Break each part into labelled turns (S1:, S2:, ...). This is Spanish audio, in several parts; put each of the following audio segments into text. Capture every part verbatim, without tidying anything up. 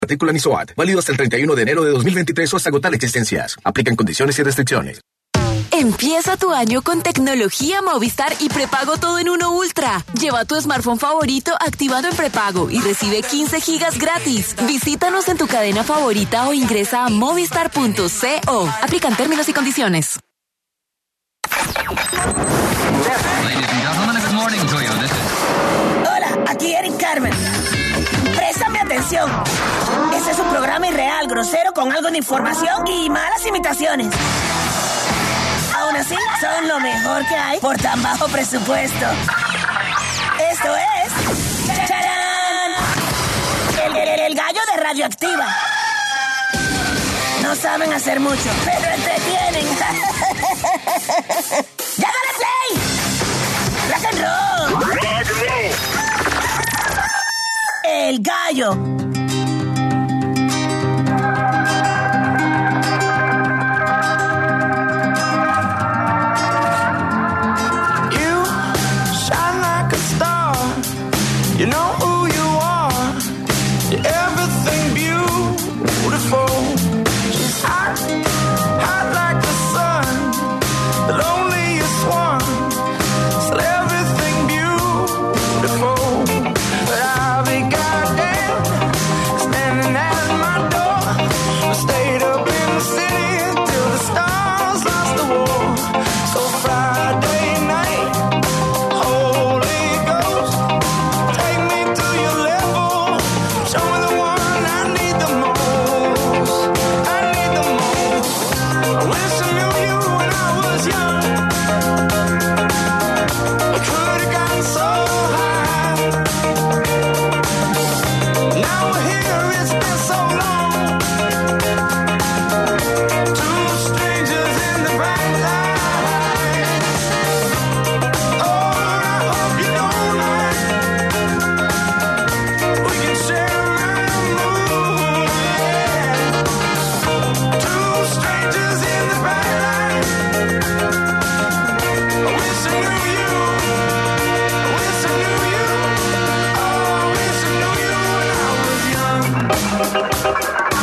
S1: Artículo ni SOAT. Válido hasta el treinta y uno de enero de dos mil veintitrés o hasta agotar existencias. Aplican condiciones y restricciones.
S2: Empieza tu año con tecnología Movistar y prepago todo en uno Ultra. Lleva tu smartphone favorito activado en prepago y recibe quince gigas gratis. Visítanos en tu cadena favorita o ingresa a movistar punto co. Aplican términos y condiciones.
S3: Hola, aquí Eric Carmen. Préstame atención. Este es un programa irreal, grosero, con algo de información y malas imitaciones. Aún así, son lo mejor que hay por tan bajo presupuesto. Esto es... ¡Charán! El, el, el gallo de Radioactiva. No saben hacer mucho, pero entretienen. ¡Ya dale play! ¡Rock and roll! El gallo.
S4: You know who you are. You're everything beautiful. She's hot, hot like the sun, the loneliest one. Still everything beautiful. But I'll be goddamn, standing at my door. I stayed up in the city till the stars lost the war. So Friday night, Holy Ghost, take me to your level. Show me the one I need the most. I need the most. I wish I knew you when I was young. I could have gotten so high. Now we're here, it's been so long. Two strangers in the bright light. Oh, I hope you don't mind. We can share a moon, yeah. Two strangers in the bright light. I wish I knew you. I wish I knew you. Oh, I wish I knew you when I was young.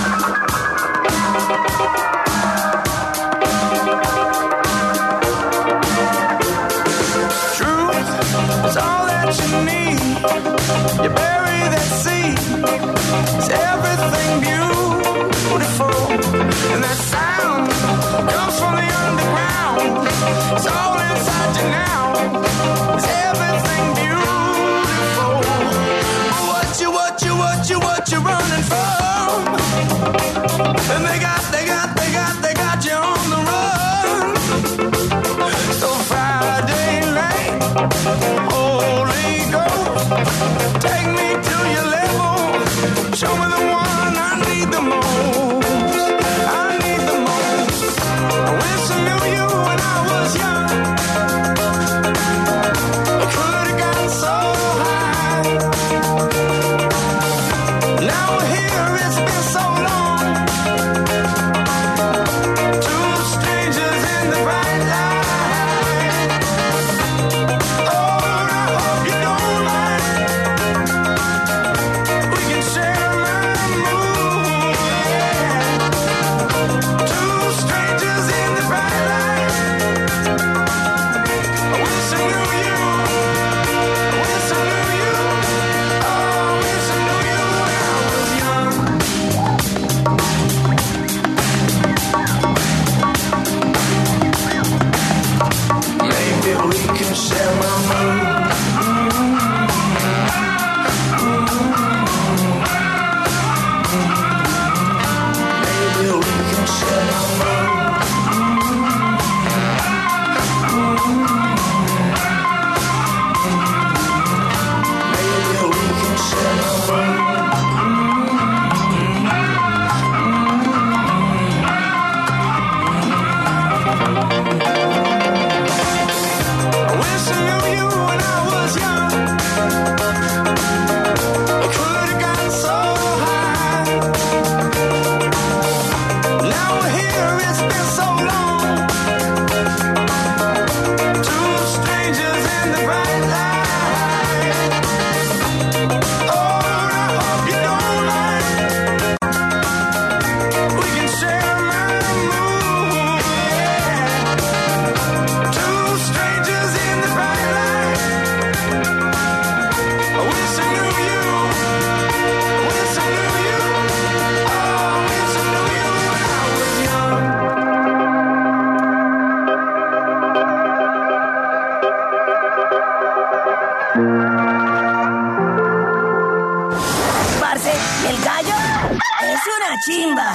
S4: Truth is all that you need. You bury that seed. It's everything beautiful. And that sound comes from the underground. It's all inside you now. It's everything beautiful. What you, what you, what you, what you running from? And they got, they got, they got, they got you on the run. So Friday night, Holy Ghost, take me to your level. Show me the one I need the most. I need the most. I wish I knew you when I was young. I could have gotten so high. Now we're here, it's been so long. Two strangers in the bright light. Oh, I hope you don't mind. We can share my moon.
S3: una chimba.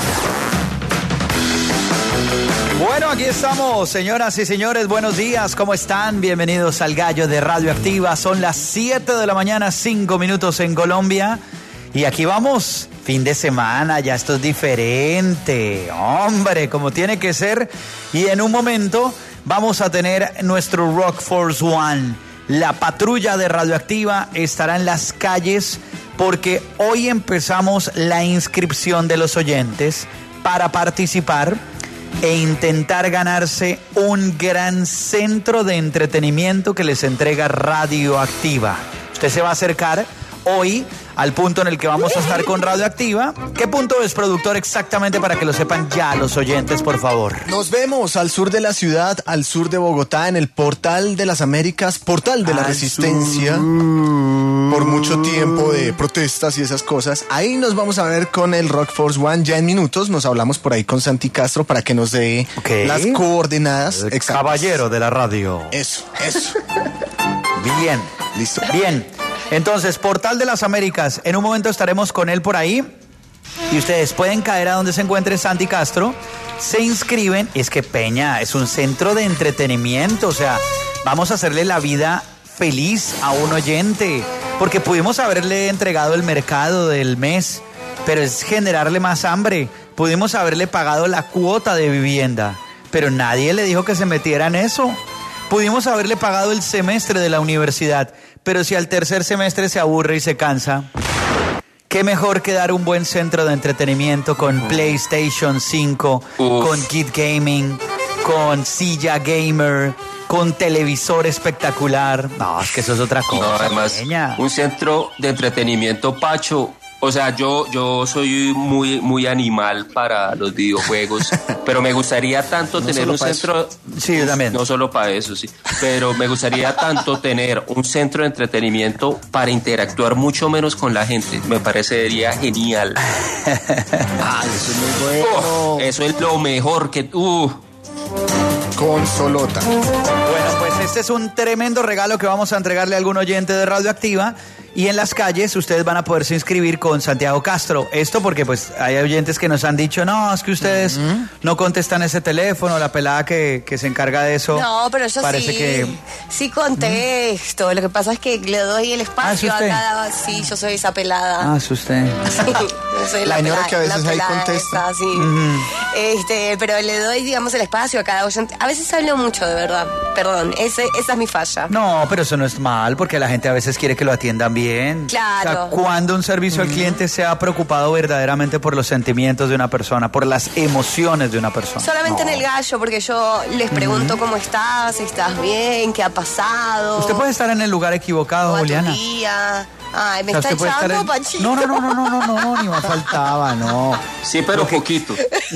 S5: Bueno, aquí estamos, señoras y señores, buenos días, ¿cómo están? Bienvenidos al Gallo de Radioactiva. Son las siete de la mañana, cinco minutos en Colombia. Y aquí vamos, fin de semana, ya esto es diferente, hombre, como tiene que ser. Y en un momento vamos a tener nuestro Rock Force One. La patrulla de Radioactiva estará en las calles porque hoy empezamos la inscripción de los oyentes para participar e intentar ganarse un gran centro de entretenimiento que les entrega Radioactiva. Usted se va a acercar hoy al punto en el que vamos a estar con Radioactiva. ¿Qué punto es, productor, exactamente, para que lo sepan ya los oyentes, por favor?
S6: Nos vemos al sur de la ciudad, al sur de Bogotá, en el Portal de las Américas, Portal de la
S5: al
S6: Resistencia, sur. Por mucho tiempo de protestas y esas cosas. Ahí nos vamos a ver con el Rock Force One ya en minutos. Nos hablamos por ahí con Santi Castro para que nos dé okay. las coordenadas
S5: el exactas. Caballero de la radio.
S6: Eso, eso.
S5: Bien.
S6: Listo.
S5: Bien. Entonces, Portal de las Américas, en un momento estaremos con él por ahí y ustedes pueden caer a donde se encuentre Santi Castro, se inscriben. Es que Peña es un centro de entretenimiento, o sea, vamos a hacerle la vida feliz a un oyente, porque pudimos haberle entregado el mercado del mes, pero es generarle más hambre. Pudimos haberle pagado la cuota de vivienda, pero nadie le dijo que se metiera en eso. Pudimos haberle pagado el semestre de la universidad, pero si al tercer semestre se aburre y se cansa, qué mejor que dar un buen centro de entretenimiento con PlayStation cinco, Uf. con Kid Gaming, con silla gamer, con televisor espectacular. No, es que eso es otra cosa.
S7: No, además, pequeña. Un centro de entretenimiento, Pacho. O sea, yo, yo soy muy, muy animal para los videojuegos, pero me gustaría tanto no tener un centro...
S5: Eso. Sí, yo también.
S7: No solo para eso, sí. Pero me gustaría tanto tener un centro de entretenimiento para interactuar mucho menos con la gente. Me parecería genial.
S6: Ah, eso es muy bueno.
S7: Oh, eso es lo mejor que... Uh.
S6: Consolota.
S5: Bueno, pues este es un tremendo regalo que vamos a entregarle a algún oyente de Radioactiva. Y en las calles ustedes van a poderse inscribir con Santiago Castro. Esto porque pues hay oyentes que nos han dicho, no, es que ustedes uh-huh. no contestan ese teléfono, la pelada que, que se encarga de eso.
S8: No, pero yo
S5: parece
S8: sí,
S5: que...
S8: sí contesto. Uh-huh. Lo que pasa es que le doy el espacio
S5: ah,
S8: a cada... Sí, yo soy esa pelada.
S5: Ah, es usted.
S8: Sí, yo soy la,
S6: la señora que a veces ahí contesta.
S8: Esa, sí. uh-huh. este, pero le doy, digamos, el espacio a cada oyente. A veces hablo mucho, de verdad. Perdón, ese, esa es mi falla.
S5: No, pero eso no es mal, porque la gente a veces quiere que lo atiendan bien.
S8: Claro.
S5: O sea, cuando un servicio al cliente se ha preocupado verdaderamente por los sentimientos de una persona, por las emociones de una persona.
S8: Solamente
S5: no.
S8: en el gallo, porque yo les pregunto uh-huh. cómo estás, estás bien, qué ha pasado.
S5: Usted puede estar en el lugar equivocado,
S8: o
S5: Juliana.
S8: Tu día. Ay, me
S5: o sea,
S8: está echando,
S5: en...
S8: Panchito.
S5: No, no, no, no, no, no, no, ni me faltaba, no.
S7: Sí, pero
S5: Porque...
S7: poquito.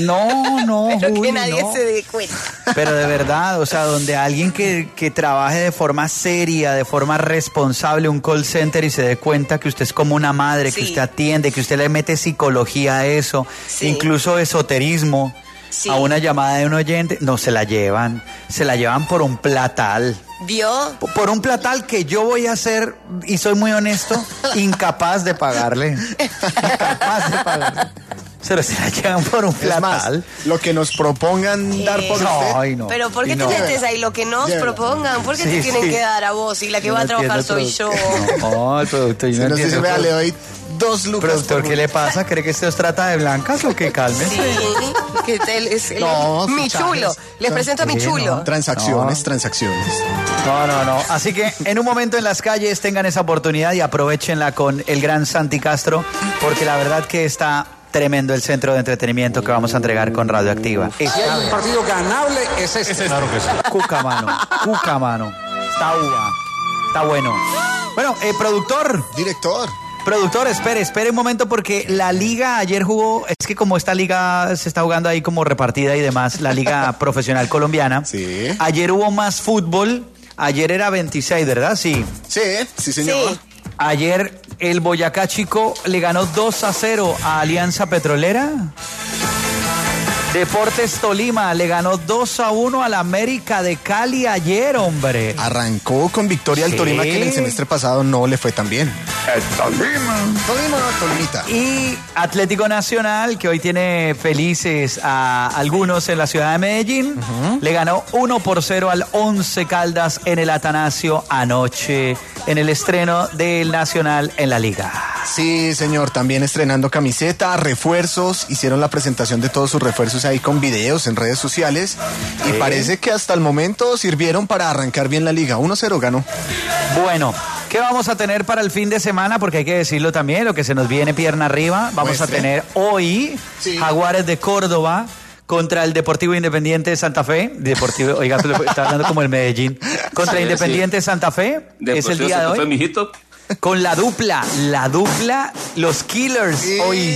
S5: No, no,
S8: pero
S5: Juli,
S8: que nadie
S5: no.
S8: se dé cuenta.
S5: Pero de verdad, o sea, donde alguien que, que trabaje de forma seria, de forma responsable, un call center y se dé cuenta que usted es como una madre, sí. que usted atiende, que usted le mete psicología a eso, sí. incluso esoterismo. Sí. A una llamada de un oyente, no se la llevan, se la llevan por un platal.
S8: ¿Vio?
S5: Por un platal que yo voy a ser, y soy muy honesto, incapaz de pagarle. Incapaz de pagarle. Pero se la llevan por un platal.
S6: Más, lo que nos propongan eh, dar por
S5: no,
S6: usted.
S5: Ay, no.
S8: Pero ¿por qué
S5: no.
S8: te metes ahí? Lo que nos Lleva. propongan. ¿Por qué sí, te tienen sí. que dar a vos? Y la que
S5: yo
S8: va
S5: no
S8: a trabajar soy
S5: producto.
S8: yo.
S5: No, el producto. Yo
S6: si
S5: no
S6: nos dice, vea, le doy dos lucas.
S5: Productor, ¿qué le pasa? ¿Cree que esto os trata de blancas o qué? Cálmese.
S8: Sí, que te, es el, no, mi chulo. Les presento a mi chulo.
S6: No. Transacciones,
S5: no.
S6: transacciones.
S5: No, no, no. Así que en un momento en las calles tengan esa oportunidad y aprovechenla con el gran Santi Castro, porque la verdad que está tremendo el centro de entretenimiento que vamos a entregar con Radioactiva.
S9: Si hay un partido ganable, es este. Es
S5: claro que sí. Cuca, mano. Cuca, mano. Está uva. Está bueno. Bueno, eh, productor.
S6: Director.
S5: Productor, espere, espere un momento porque la liga ayer jugó, es que como esta liga se está jugando ahí como repartida y demás, la liga profesional colombiana.
S6: Sí.
S5: Ayer hubo más fútbol, ayer era veintiséis, ¿verdad? Sí.
S6: Sí, sí señor.
S8: Sí.
S5: Ayer el Boyacá Chico le ganó dos a cero a Alianza Petrolera. Deportes Tolima le ganó dos a uno al América de Cali ayer, hombre.
S6: Arrancó con victoria al
S5: Sí.
S6: Tolima, que en el semestre pasado no le fue tan bien.
S5: El Tolima.
S6: Tolima, Tolimita.
S5: Y Atlético Nacional, que hoy tiene felices a algunos en la ciudad de Medellín, uh-huh. le ganó uno por cero al Once Caldas en el Atanasio anoche, en el estreno del Nacional en la Liga.
S6: Sí, señor, también estrenando camiseta, refuerzos, hicieron la presentación de todos sus refuerzos ahí con videos en redes sociales y
S5: ¿Eh?
S6: parece que hasta el momento sirvieron para arrancar bien la liga. uno cero ganó.
S5: Bueno, ¿qué vamos a tener para el fin de semana? Porque hay que decirlo también, lo que se nos viene pierna arriba. Vamos
S6: Muestre.
S5: a tener hoy sí. Jaguares de Córdoba contra el Deportivo Independiente de Santa Fe. Deportivo, oiga, está hablando como el Medellín. Contra sí, Independiente sí. Santa Fe. Deportivo es el día
S7: Santa
S5: de hoy.
S7: Fe, mijito.
S5: Con la dupla, la dupla, los Killers sí. hoy.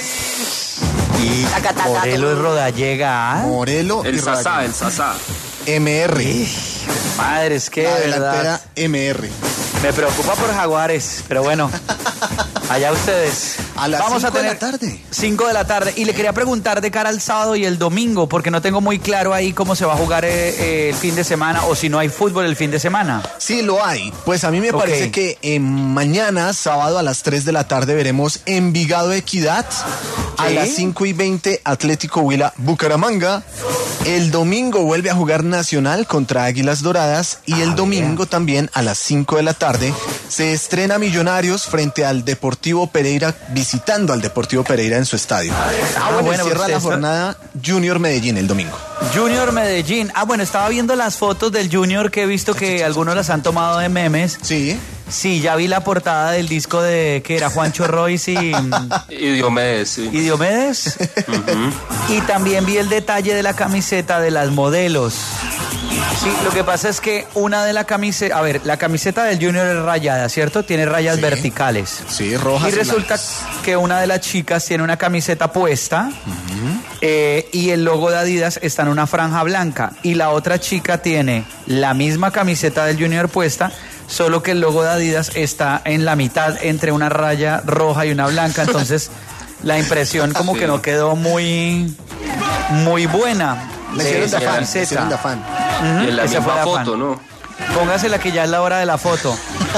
S5: Y Morelo y Rodallega. ¿Ah?
S6: Morelo
S7: el
S6: y
S7: Sasá, el Sasá.
S6: M R.
S5: Sí. Madre, es que
S6: la
S5: de
S6: delantera
S5: verdad.
S6: M R.
S5: Me preocupa por Jaguares, pero bueno, allá ustedes.
S6: A las
S5: Vamos a tener
S6: de la tarde.
S5: cinco de la tarde. Y le quería preguntar de cara al sábado y el domingo, porque no tengo muy claro ahí cómo se va a jugar eh, eh, el fin de semana o si no hay fútbol el fin de semana.
S6: Sí, lo hay. Pues a mí me
S5: okay.
S6: parece que eh, mañana, sábado a las tres de la tarde, veremos Envigado Equidad. ¿Sí? A las cinco y veinte, Atlético Huila Bucaramanga. El domingo vuelve a jugar Nacional contra Águilas Doradas. Y ah, el domingo bien. también a las cinco de la tarde se estrena Millonarios frente al Deportivo Pereira, visitando al Deportivo Pereira en su estadio. Ah, bueno, bueno cierra la jornada Junior Medellín el domingo.
S5: Junior Medellín. Ah, bueno, estaba viendo las fotos del Junior que he visto que algunos las han tomado de memes.
S6: Sí.
S5: Sí, ya vi la portada del disco de que era Juancho Royce y...
S7: y Diomedes, sí.
S5: ¿Y Diomedes? Uh-huh. Y también vi el detalle de la camiseta de las modelos. Sí, lo que pasa es que una de la camiseta... A ver, la camiseta del Junior es rayada, ¿cierto? Tiene rayas sí. verticales.
S6: Sí, rojas.
S5: Y resulta
S6: y
S5: que una de las chicas tiene una camiseta puesta uh-huh. eh, y el logo de Adidas está en una franja blanca. Y la otra chica tiene la misma camiseta del Junior puesta, solo que el logo de Adidas está en la mitad entre una raya roja y una blanca. Entonces, la impresión como sí. que no quedó muy, muy buena.
S6: Le hicieron de afán, le hicieron de afán.
S7: Uh-huh. Y en la Esa misma foto, ¿no?
S5: Póngasela que ya es la hora de la foto.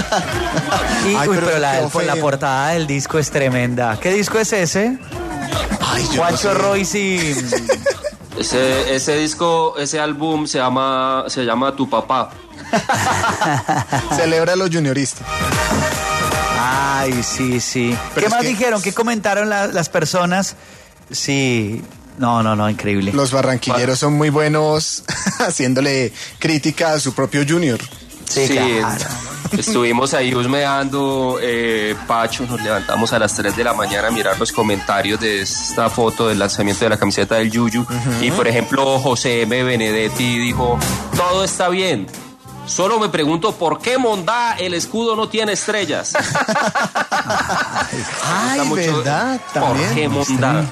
S5: Y, Ay, uy, pero, pero la, con la portada del disco es tremenda. ¿Qué disco es ese?
S6: Ay,
S5: Juancho no Royce y...
S7: Ese, ese disco, ese álbum se llama, se llama Tu Papá.
S6: Celebra a los junioristas.
S5: Ay, sí, sí. Pero ¿Qué más que... dijeron? ¿Qué comentaron la, las personas? Sí... No, no, no, increíble.
S6: Los barranquilleros son muy buenos haciéndole crítica a su propio Junior.
S5: Sí,
S7: sí
S5: claro.
S7: Estuvimos ahí husmeando, eh, Pacho, nos levantamos a las tres de la mañana a mirar los comentarios de esta foto del lanzamiento de la camiseta del Yuyu. Uh-huh. Y por ejemplo, José M. Benedetti dijo, todo está bien. Solo me pregunto por qué Mondá el escudo no tiene estrellas.
S6: Ay, mucho, ¿verdad?
S7: ¿Por qué Mondá?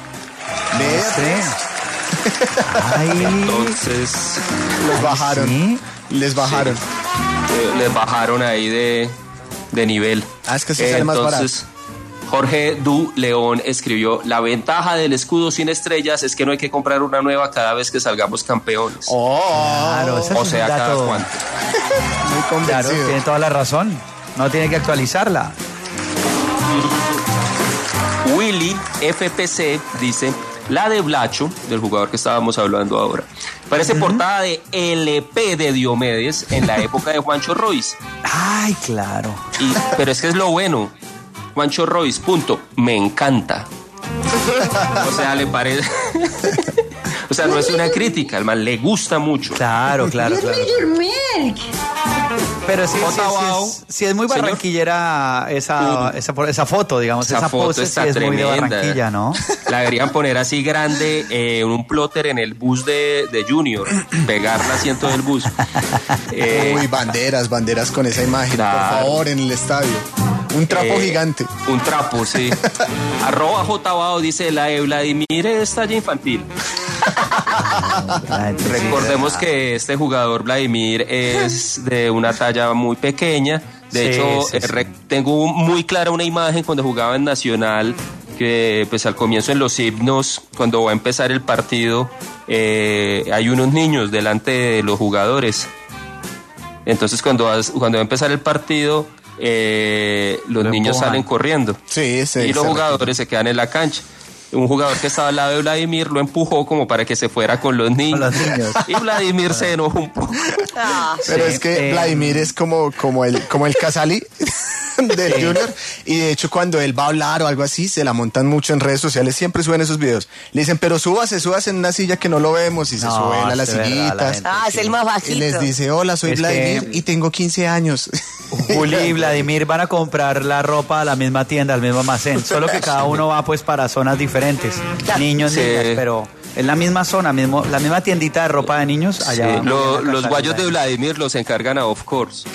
S5: Ay.
S7: Entonces
S6: les bajaron, ¿sí? les bajaron,
S7: sí. eh, les bajaron ahí de, de nivel.
S6: Ah, es que sí sale más barato.
S7: Entonces Jorge Du León escribió: la ventaja del escudo sin estrellas es que no hay que comprar una nueva cada vez que salgamos campeones.
S6: Oh,
S5: claro,
S7: o sea, cada cuánto.
S6: Muy convencido.
S5: Claro, tiene toda la razón. No tiene que actualizarla.
S7: Willy F P C dice: la de Blacho, del jugador que estábamos hablando ahora, parece uh-huh. portada de L P de Diomedes en la época de Juancho Royce.
S5: Ay, claro.
S7: Y, pero es que es lo bueno. Juancho Royce, punto, me encanta. O sea, le parece... O sea, no es una crítica, al man le gusta mucho.
S5: Claro, claro, claro. Pero sí, sí, sí, es, sí es muy barranquillera esa, esa, esa foto, digamos.
S7: Esa,
S5: esa
S7: foto
S5: pose
S7: está
S5: sí es
S7: tremenda.
S5: Muy de Barranquilla, ¿no?
S7: La deberían poner así grande, eh, un plotter en el bus de, de Junior, pegar el asiento del bus.
S6: Eh, Uy, banderas, banderas con esa imagen, claro. Por favor, en el estadio. Un trapo eh, gigante.
S7: Un trapo, sí. Arroba J. Bao dice: la de Vladimir es talla infantil. Recordemos que este jugador Vladimir es de una talla muy pequeña. De sí, hecho, sí, sí. Tengo muy clara una imagen cuando jugaba en Nacional que pues al comienzo en los himnos, cuando va a empezar el partido, eh, hay unos niños delante de los jugadores. Entonces cuando va, cuando va a empezar el partido, eh, los
S5: Lo
S7: niños
S5: empujan.
S7: salen corriendo.
S6: Sí, sí,
S7: y los
S6: se
S7: jugadores se quedan en la cancha. Un jugador que estaba al lado de Vladimir lo empujó como para que se fuera con los niños.
S5: Con los niños.
S7: Y Vladimir se enojó un poco.
S8: Ah,
S6: Pero
S5: Sí,
S6: es que
S5: eh,
S6: Vladimir es como, como el, como el Casali del
S5: Sí.
S6: Junior. Y de hecho, cuando él va a hablar o algo así, se la montan mucho en redes sociales. Siempre suben esos videos. Le dicen, pero súbase, súbase en una silla que no lo vemos. Y se
S5: No,
S6: suben a las
S5: es de verdad, la
S6: sillitas.
S5: gente.
S8: ah, es el más
S6: Y
S8: bajito.
S6: les dice, hola, soy
S5: Es
S6: Vladimir
S5: que-
S6: y tengo quince años.
S5: Juli y Vladimir van a comprar la ropa a la misma tienda, al mismo almacén, solo que cada uno va pues para zonas diferentes, niños,
S7: Sí.
S5: niñas, pero en la misma zona, mismo, la misma tiendita de ropa de niños, allá.
S7: Sí,
S5: van
S7: lo-
S5: a
S7: los
S5: alcanzar
S7: guayos de
S5: esa-
S7: Vladimir los encargan a Of Course.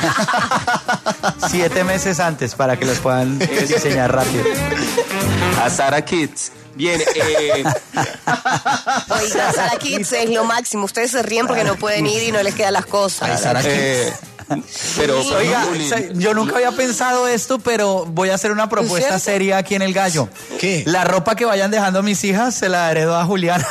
S5: Siete meses antes para que los puedan eh, diseñar rápido.
S7: A Sara Kids. Bien, eh,
S8: Oiga, Sara Kids es lo máximo. Ustedes se ríen porque no pueden ir y no les quedan las cosas.
S7: eh, pero
S5: Oiga,
S7: Juli,
S5: o sea, yo nunca había pensado esto, pero voy a hacer una propuesta
S8: cierto?
S5: seria aquí en El Gallo.
S6: ¿Qué?
S5: La ropa que vayan dejando mis hijas se la heredo a Julián.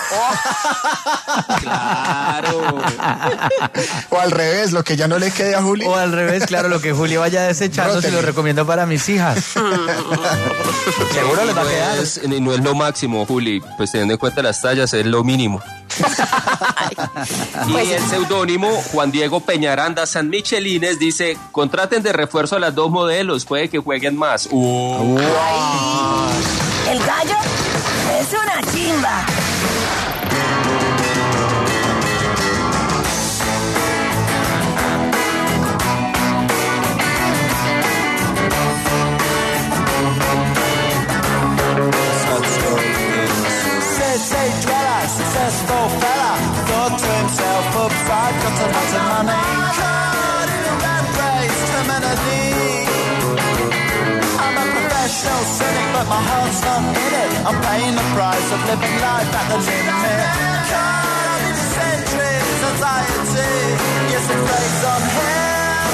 S7: claro.
S6: O al revés, lo que ya no le quede a Juli.
S5: O al revés, claro, lo que Juli vaya desechando se lo
S6: Rótele.
S5: recomiendo para mis hijas. Seguro les va a
S7: no
S5: quedar.
S7: es, no es lo máximo, Juli. Pues teniendo en cuenta las tallas, es lo mínimo. Y el seudónimo Juan Diego Peñaranda San Michelines dice: contraten de refuerzo a las dos modelos, puede que jueguen más. Uh.
S3: El gallo es una chimba.
S4: City dweller, successful fella, thought to himself, upside, got a lot of money. Caught in a rat race, terminally. I'm a professional cynic, but my heart's not in it. I'm paying the price of living life at the limit. Caught in centuries, anxiety, yes, it plays on him.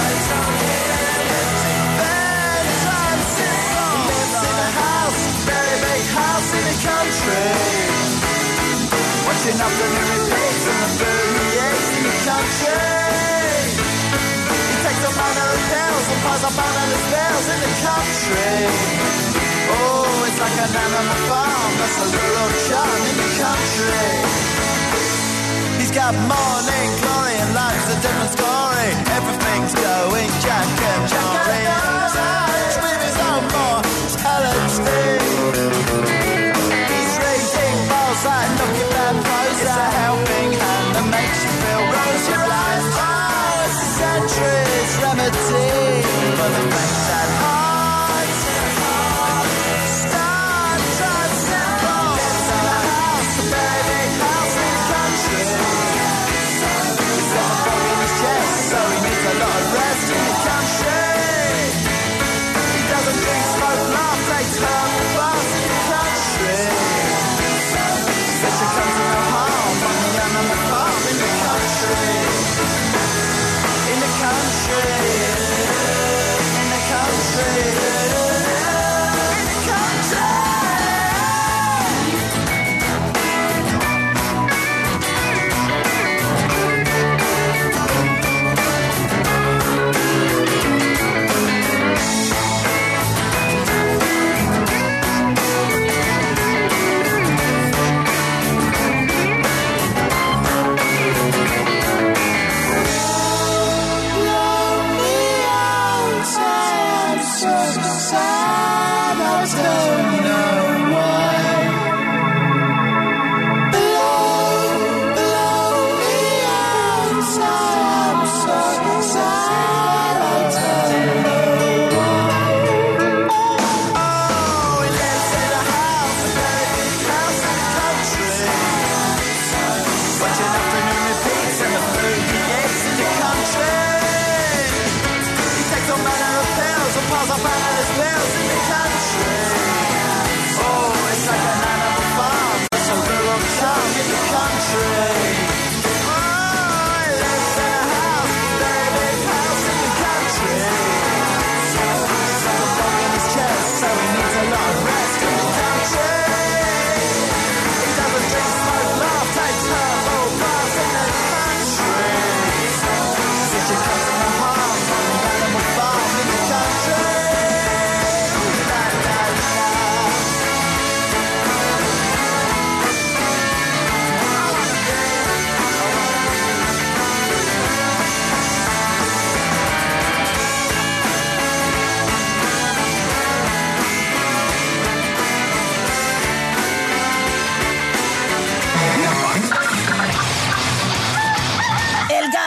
S4: Then times simple, lives in a house, very big house in the country. Watching afternoon repeats and the food he eats in the country. He takes a manner of pills and piles up analyst bills in the country. Oh, it's like an animal farm, that's a little charm in the country. He's got morning glory and life's a different story. Everything's going Jack and Jory. With his own mortality. He's reading balls like looking at prose. It's a helping hand that makes you feel rosy blind. Oh, it's a century's remedy for the fact that heart start trying simple. Lives in a house, a very big house in the country.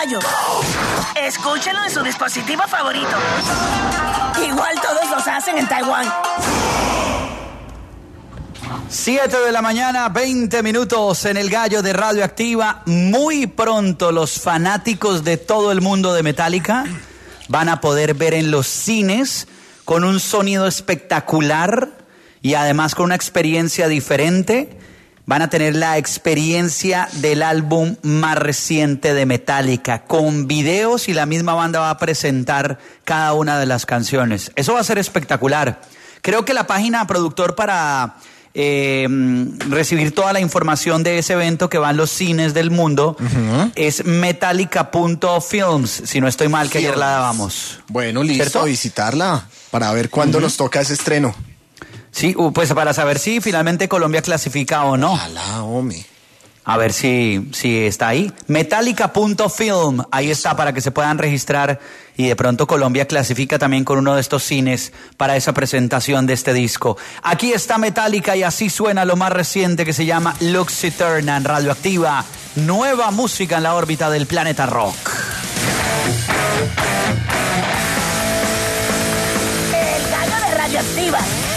S3: gallo. Escúchenlo en su dispositivo favorito. Igual todos los hacen en Taiwán.
S5: siete de la mañana, veinte minutos en el Gallo de Radioactiva. Muy pronto los fanáticos de todo el mundo de Metallica van a poder ver en los cines con un sonido espectacular y además con una experiencia diferente. Van a tener la experiencia del álbum más reciente de Metallica, con videos, y la misma banda va a presentar cada una de las canciones. Eso va a ser espectacular. Creo que la página productor para eh, recibir toda la información de ese evento que va en los cines del mundo uh-huh. es metallica punto films, si no estoy mal, que Films. Ayer la dábamos.
S6: Bueno, listo, ¿cierto? A visitarla para ver cuándo uh-huh. nos toca ese estreno.
S5: Sí, pues para saber si finalmente Colombia clasifica o no.
S6: Ojalá, hombre.
S5: A ver si, si está ahí. metallica punto film, ahí está para que se puedan registrar y de pronto Colombia clasifica también con uno de estos cines para esa presentación de este disco. Aquí está Metallica y así suena lo más reciente que se llama Lux Eterna en Radioactiva. Nueva música en la órbita del planeta rock.
S3: El Gallo de Radioactiva.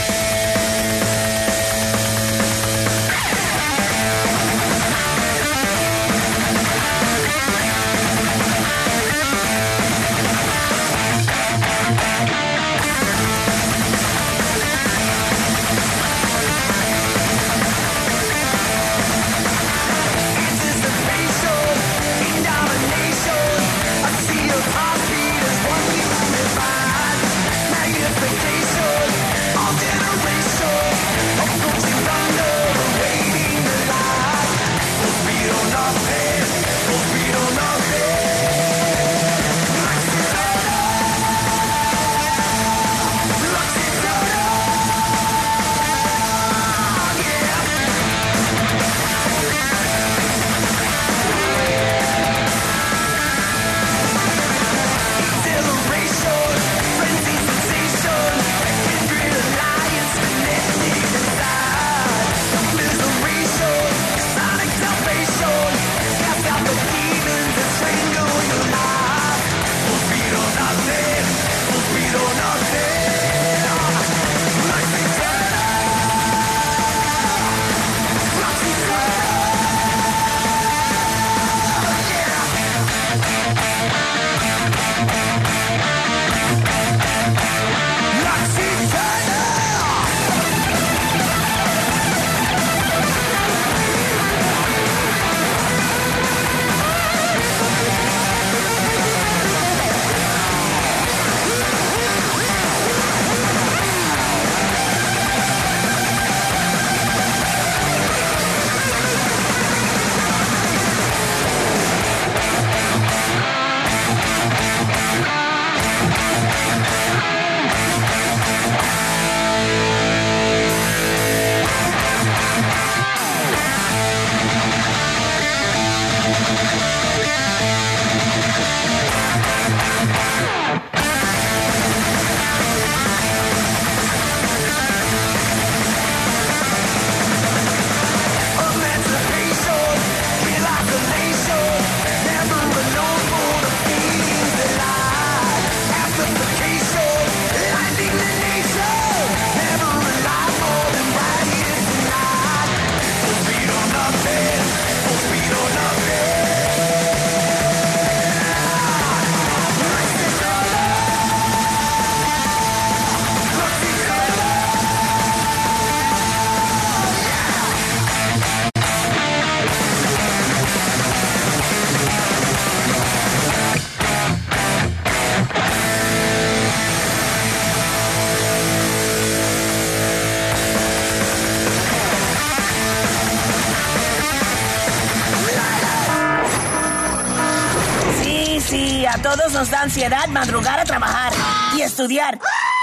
S3: A todos nos da ansiedad madrugar a trabajar y estudiar.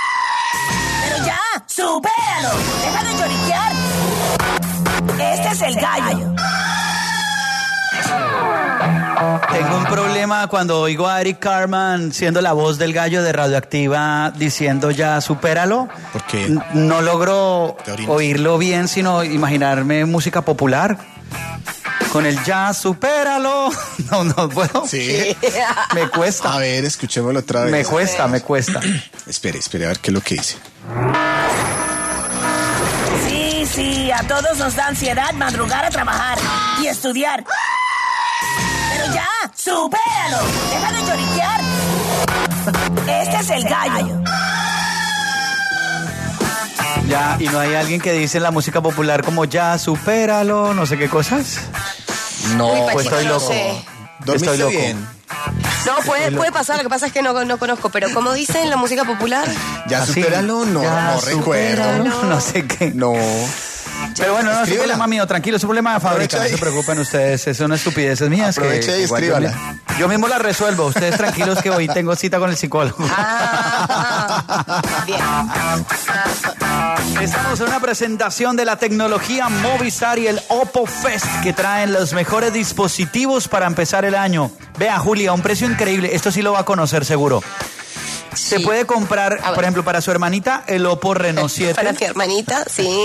S3: Pero ya, supéralo. Deja de lloriquear. Este es el gallo.
S5: Tengo un problema cuando oigo a Eric Carman siendo la voz del Gallo de Radioactiva diciendo ya supéralo.
S6: ¿Por qué?
S5: N- no logro oírlo bien, sino imaginarme música popular. Con el ya, supéralo. No, no puedo.
S6: Sí.
S5: Me cuesta.
S6: A ver, escuchémoslo otra vez.
S5: Me cuesta, me cuesta.
S6: Espere, espere, a ver qué es lo que dice.
S3: Sí, sí, a todos nos da ansiedad madrugar a trabajar y estudiar. Pero ya, supéralo. Deja de lloriquear. Este es el gallo.
S5: Ya, y no hay alguien que dice en la música popular como ya, supéralo, no sé qué cosas.
S6: No,
S8: Uy,
S5: Pues
S8: Pachito,
S5: estoy
S8: no
S5: loco.
S8: sé.
S6: ¿dormiste
S5: Estoy loco.
S6: bien?
S8: No, puede, puede pasar, lo que pasa es que no, no conozco, pero ¿cómo dice en la música popular?
S6: ¿Ya
S5: Así,
S6: supéralo? No,
S5: ya,
S6: no recuerdo.
S5: supéralo, No sé qué.
S6: No.
S5: Pero bueno, no es un
S6: Escríbela.
S5: problema mío, tranquilo, es un problema de fábrica, no
S6: Aprovecha
S5: se
S6: y-
S5: preocupen ustedes, es una estupidez mías. que-
S6: Aprovecha y
S5: que igual yo,
S6: escríbala.
S5: mi- yo mismo la resuelvo, ustedes tranquilos que hoy tengo cita con el psicólogo.
S8: Ah, bien.
S5: Estamos en una presentación de la tecnología Movistar y el Oppo Fest que traen los mejores dispositivos para empezar el año. Vea, Julia, un precio increíble, esto sí lo va a conocer seguro. Se
S8: Sí.
S5: puede comprar,
S8: A ver.
S5: por ejemplo, para su hermanita, el Oppo Reno siete.
S8: Para mi hermanita, sí.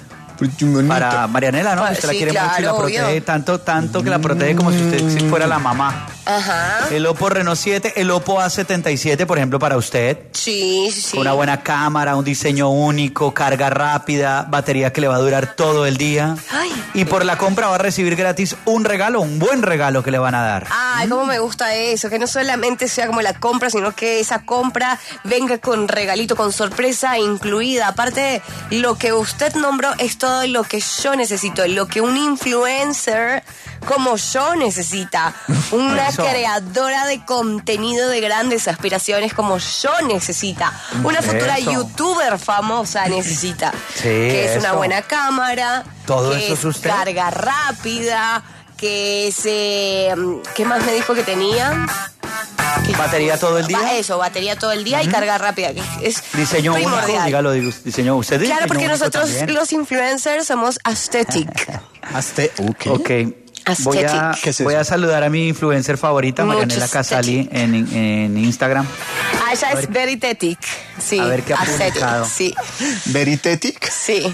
S5: Para Marianela, ¿no?
S8: Pa-
S5: Que usted la
S8: sí,
S5: quiere mucho y la
S8: claro,
S5: protege
S8: obvio.
S5: tanto, tanto que la protege como si usted si fuera la mamá.
S8: Ajá.
S5: El Oppo Reno siete, el Oppo A setenta y siete, por ejemplo, para usted.
S8: Sí, sí, sí.
S5: Una buena cámara, un diseño único, carga rápida, batería que le va a durar todo el día.
S8: Ay.
S5: Y por la compra va a recibir gratis un regalo, un buen regalo que le van a dar.
S8: Ay, cómo me gusta eso, que no solamente sea como la compra, sino que esa compra venga con regalito, con sorpresa incluida. Aparte, lo que usted nombró es todo lo que yo necesito, lo que un influencer como yo necesita. Una
S5: Eso.
S8: creadora de contenido de grandes aspiraciones como yo necesita. Una futura
S5: Eso.
S8: youtuber famosa necesita.
S5: Sí,
S8: que es una
S5: eso.
S8: buena cámara,
S5: Todo
S8: que
S5: eso
S8: es
S5: es usted.
S8: carga rápida, que es... eh, ¿qué más me dijo que tenía? Que-
S5: Batería todo el día.
S8: Va- Eso, batería todo el día y carga rápida, que es
S5: Diseño único,
S8: primordial.
S5: dígalo, digo, diseño usted.
S8: Claro,
S5: diseño
S8: porque
S5: único
S8: nosotros
S5: también.
S8: los influencers somos aesthetic.
S6: Hasta, ok.
S5: Ok. Voy a,
S8: Aesthetic.
S6: ¿Qué es
S5: voy
S6: eso?
S5: a saludar a mi influencer favorita,
S8: Mucho
S5: Marianela Casali, en, en Instagram.
S8: Ah, ella es very tetic. Sí.
S5: A ver qué ha
S8: aesthetic,
S5: publicado.
S8: Sí,
S6: ¿Veritetic?
S8: sí.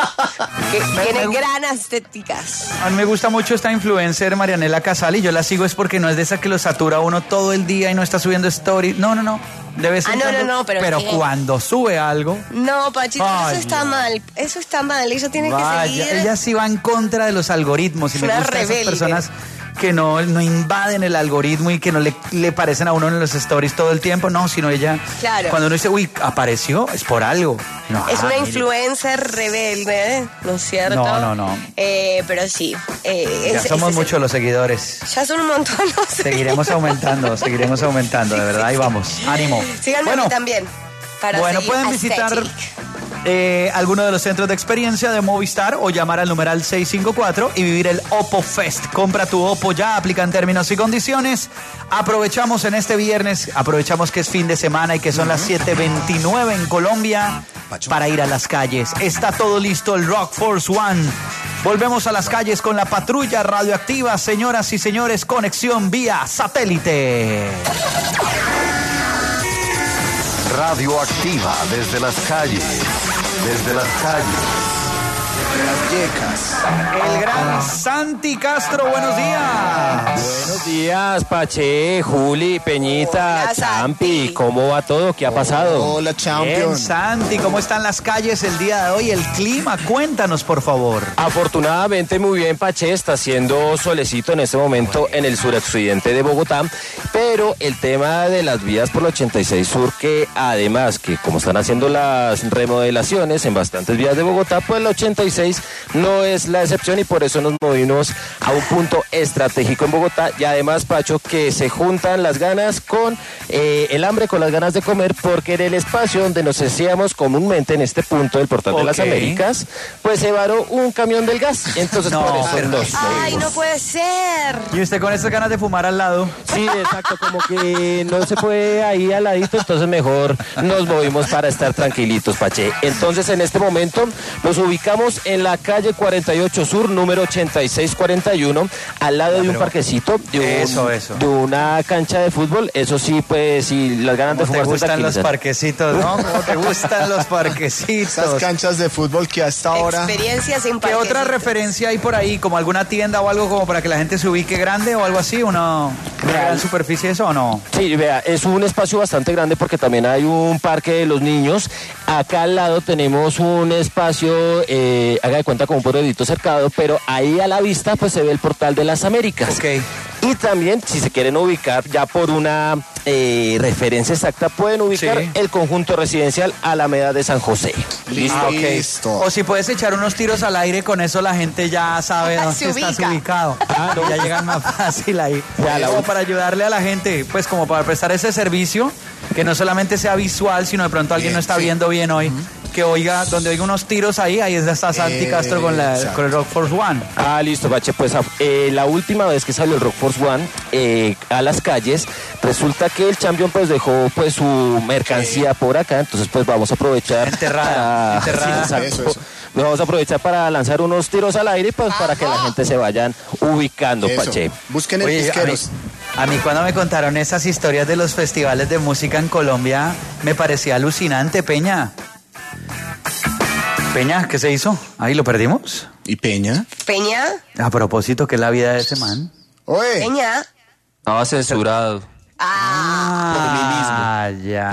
S8: que tiene
S5: me-
S8: gran estéticas.
S5: A mí me gusta mucho esta influencer Marianela Casali. Yo la sigo es porque no es de esa que lo satura uno todo el día y no está subiendo story. No, no, no. De vez en
S8: Ah, no,
S5: cuando.
S8: no, no, pero
S5: Pero
S8: ¿qué?
S5: cuando sube algo.
S8: No, Pachito,
S5: Ay,
S8: eso está
S5: no.
S8: mal. Eso está mal. Ella tiene que
S5: Vaya,
S8: seguir.
S5: ella sí va en contra de los algoritmos y me
S8: Una
S5: gustan esas
S8: rebelde.
S5: personas que no, no invaden el algoritmo y que no le, le parecen a uno en los stories todo el tiempo. No, sino ella,
S8: Claro.
S5: cuando uno dice, uy, apareció, es por algo. No,
S8: Es
S5: ah,
S8: una
S5: mire.
S8: influencer rebelde, ¿eh? ¿No es cierto?
S5: No, no, no.
S8: Eh, pero sí. eh,
S5: Ya
S8: ese-
S5: somos
S8: ese es
S5: muchos los seguidores.
S8: el- Ya son un montón, no sé.
S5: Seguiremos aumentando, seguiremos aumentando, de verdad. Ahí vamos. Ánimo.
S8: Síganme a mí también. Para
S5: Bueno,
S8: seguir
S5: pueden visitar
S8: aesthetic.
S5: eh, alguno de los centros de experiencia de Movistar o llamar al numeral seis cinco cuatro y vivir el Oppo Fest. Compra tu Oppo ya, aplican términos y condiciones. Aprovechamos en este viernes, aprovechamos que es fin de semana y que son las siete veintinueve en Colombia para ir a las calles. Está todo listo el Rock Force One. Volvemos a las calles con la patrulla radioactiva, señoras y señores, conexión vía satélite.
S10: Radioactiva desde las calles, desde las calles.
S6: Las yecas.
S5: El gran Santi Castro, buenos días.
S7: Buenos días, Pache, Juli, Peñita,
S8: Hola,
S7: Champi.
S8: Santi.
S7: ¿Cómo va todo? ¿Qué ha pasado?
S6: Hola,
S5: Bien,
S6: champion.
S5: Santi, ¿cómo están las calles el día de hoy? El clima, cuéntanos, por favor.
S7: Afortunadamente muy bien, Pache, está haciendo solecito en este momento en el suroccidente de Bogotá, pero el tema de las vías por la ochenta y seis Sur, que además que como están haciendo las remodelaciones en bastantes vías de Bogotá, pues la ochenta y seis no es la excepción y por eso nos movimos a un punto estratégico en Bogotá y además, Pacho, que se juntan las ganas con eh, el hambre, con las ganas de comer, porque en el espacio donde nos hacíamos comúnmente en este punto del Portal de las
S5: Ok.
S7: Américas, pues se varó un camión del gas. Entonces,
S5: No,
S7: por eso
S5: pero-
S7: nos
S8: Ay,
S7: movimos.
S8: no puede ser.
S5: Y usted con esas ganas de fumar al lado.
S7: Sí, exacto, como que no se puede ahí al ladito, entonces mejor nos movimos para estar tranquilitos, Pache. Entonces, en este momento nos ubicamos en en la calle cuarenta y ocho Sur, número ochenta y seis cuarenta y uno, al lado de un parquecito, de, un,
S5: eso, eso.
S7: de una cancha de fútbol. Eso sí, pues, si las ganas de
S5: ¿Cómo
S7: fumar
S5: te gustan los parquecitos, no? ¿Cómo te gustan los parquecitos?
S6: Esas canchas de fútbol que hasta ahora...
S8: Experiencias en
S5: ¿Qué otra referencia hay por ahí? ¿Como alguna tienda o algo como para que la gente se ubique grande o algo así? ¿Una gran superficie eso o no?
S7: Sí, vea, es un espacio bastante grande porque también hay un parque de los niños. Acá al lado tenemos un espacio, eh, haga de cuenta como un pueblecito cercado, pero ahí a la vista pues se ve el Portal de las Américas.
S5: Ok.
S7: Y también, si se quieren ubicar ya por una eh, referencia exacta, pueden ubicar
S5: sí.
S7: el conjunto residencial Alameda de San José.
S6: Listo.
S5: Ah, okay. O si puedes echar unos tiros al aire, con eso la gente ya sabe dónde
S8: Se
S5: estás
S8: ubica.
S5: ubicado. Ah, no, ya llegan más fácil ahí.
S7: Ya, la
S5: Como
S7: u-
S5: para ayudarle a la gente, pues como para prestar ese servicio, que no solamente sea visual, sino de pronto alguien
S6: Bien,
S5: no está
S6: sí.
S5: viendo bien hoy. Que oiga, donde oiga unos tiros ahí, ahí está Santi
S6: Eh,
S5: Castro con, la,
S6: exacto.
S5: con el Rock Force One.
S7: Ah, listo, Bache. Pues eh, la última vez que salió el Rock Force One eh, a las calles, resulta que el Champion pues dejó pues su mercancía por acá, entonces pues vamos a aprovechar.
S5: Enterrada,
S7: para-
S5: enterrada.
S7: Sí, exacto.
S6: Eso, eso.
S7: Vamos a aprovechar para lanzar unos tiros al aire pues para que la gente se vayan ubicando,
S6: Eso.
S7: Pache.
S6: Busquen el
S5: Oye, a mí,
S6: Disqueros.
S5: a mí cuando me contaron esas historias de los festivales de música en Colombia, me parecía alucinante, Peña. Peña, ¿qué se hizo? Ahí lo perdimos.
S6: ¿Y Peña?
S8: Peña,
S5: A propósito, ¿qué es la vida de ese man?
S6: Oye.
S8: Peña.
S7: Estaba censurado.
S5: Ah, ya.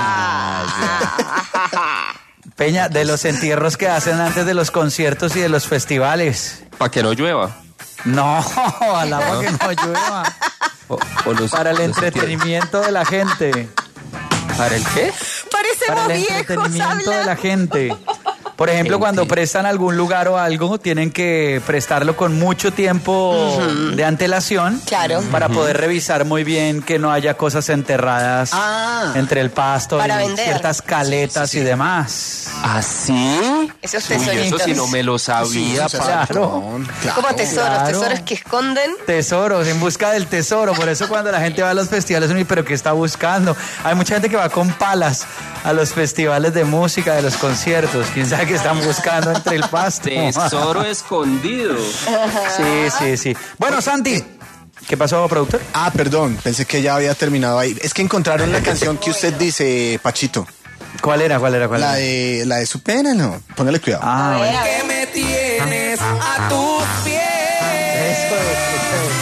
S5: Peña, de los entierros que hacen antes de los conciertos y de los festivales.
S7: Para que no llueva.
S5: No, al agua que no llueva.
S7: O, o los-
S5: Para el
S7: los
S5: entretenimiento de la gente.
S7: ¿Para el qué?
S8: Parecemos
S5: Para el
S8: viejos
S5: entretenimiento de la
S8: hablando.
S5: gente. Por ejemplo, cuando prestan algún lugar o algo, tienen que prestarlo con mucho tiempo de antelación.
S8: Claro.
S5: Para poder revisar muy bien que no haya cosas enterradas
S6: Ah.
S5: entre el pasto
S8: Para
S5: y
S8: vender.
S5: ciertas caletas y demás.
S7: ¿Ah, sí?
S8: Esos
S7: Uy,
S8: tesoritos.
S7: eso sí no me lo sabía,
S6: Sí,
S7: pa.
S5: claro.
S6: claro.
S8: Como tesoros,
S5: Claro.
S8: tesoros que esconden.
S5: Tesoros, en busca del tesoro. Por eso cuando la gente va a los festivales, uno dice, pero ¿qué está buscando? Hay mucha gente que va con palas a los festivales de música, de los conciertos. ¿Quién sabe qué están buscando entre el pasto?
S7: Tesoro escondido.
S5: Sí, sí, sí. Bueno, Santi, ¿qué pasó, productor?
S6: Ah, perdón, pensé que ya había terminado ahí. Es que encontraron la canción que usted dice, Pachito.
S5: ¿Cuál era, cuál era, cuál
S6: La
S5: era?
S6: de, la de su pena, no. Póngale cuidado.
S5: Ah, bueno.
S4: Que me tienes a tus pies.
S5: Eso es,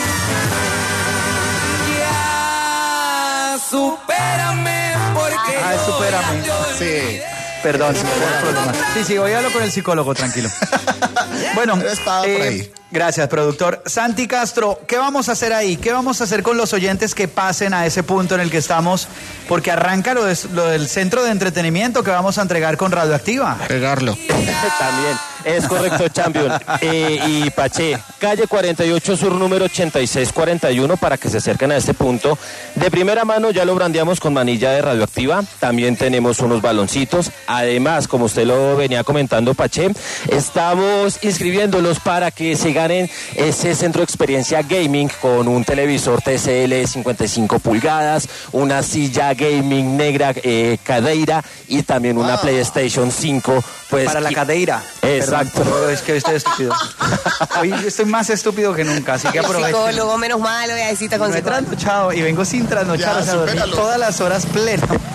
S4: Ya, supérame porque
S5: Ah, es
S4: yo
S5: supérame.
S4: ya te olvidé.
S6: Sí.
S5: Perdón, se me fue el problema. Sí, sí, voy a hablar con el psicólogo, tranquilo. Bueno,
S6: Pero estaba por ahí.
S5: gracias, productor. Santi Castro, ¿qué vamos a hacer ahí? ¿Qué vamos a hacer con los oyentes que pasen a ese punto en el que estamos? Porque arranca lo, de- lo del centro de entretenimiento que vamos a entregar con Radioactiva.
S6: Pegarlo.
S7: También, es correcto, Champion. Eh, y Pache, calle cuarenta y ocho Sur, número ochenta y seis cuarenta y uno, para que se acerquen a este punto. De primera mano ya lo brandeamos con manilla de Radioactiva. También tenemos unos baloncitos. Además, como usted lo venía comentando, Pache, estamos inscribiéndolos para que se ganen ese centro de experiencia gaming con un televisor T C L cincuenta y cinco pulgadas, una silla gaming negra eh, cadeira y también una PlayStation cinco. Pues,
S5: Para la
S7: y-
S5: cadeira.
S7: Exacto.
S5: Perdón, pero es que hoy estoy estúpido. Hoy estoy más estúpido que nunca, así que
S8: El
S5: aprovecho.
S8: psicólogo, menos mal, voy a decir con
S5: No he
S8: psicólogo.
S5: trasnochado y vengo sin trasnochar,
S6: Ya,
S5: o sea, dormí
S6: supéralo.
S5: todas las horas pleno. Qué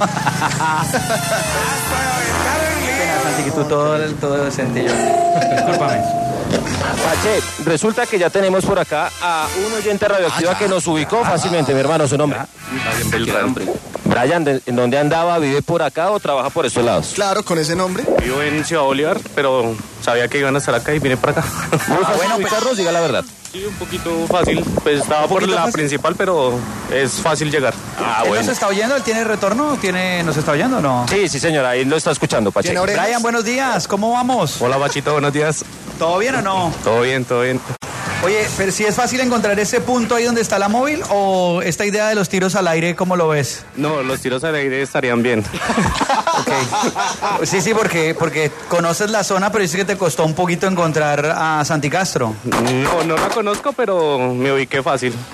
S5: pena, Santi, que tú todo, el- todo el sencillo. Discúlpame.
S7: Pache, resulta que ya tenemos por acá a un oyente radioactiva que nos ubicó fácilmente, mi hermano, su nombre. Brian, ¿de- ¿en dónde andaba? ¿Vive por acá o trabaja por estos lados?
S6: Claro, con ese nombre.
S11: Vivo en Ciudad Bolívar, pero sabía que iban a estar acá y vine para acá.
S7: Muy fácil ubicarnos, diga la verdad.
S11: Sí, un poquito fácil. Pues estaba por
S5: poquito
S11: la
S5: fácil?
S11: principal, pero es fácil llegar.
S7: Ah,
S5: ¿Él nos está oyendo? ¿Él tiene retorno? ¿Tiene, ¿Nos está oyendo o no?
S7: Sí, sí, señora, ahí lo está escuchando, Pache.
S6: Tiene orejas.
S5: Brian, buenos días, ¿cómo vamos?
S11: Hola, Bachito, buenos días.
S5: ¿Todo bien o no?
S11: Todo bien, todo bien.
S5: Oye, pero si es fácil encontrar ese punto ahí donde está la móvil o esta idea de los tiros al aire, ¿cómo lo ves?
S11: No, los tiros al aire estarían bien.
S5: Ok. Sí, sí, porque, porque conoces la zona, pero dice que te costó un poquito encontrar a Santi Castro.
S11: No, no la conozco, pero me ubiqué fácil.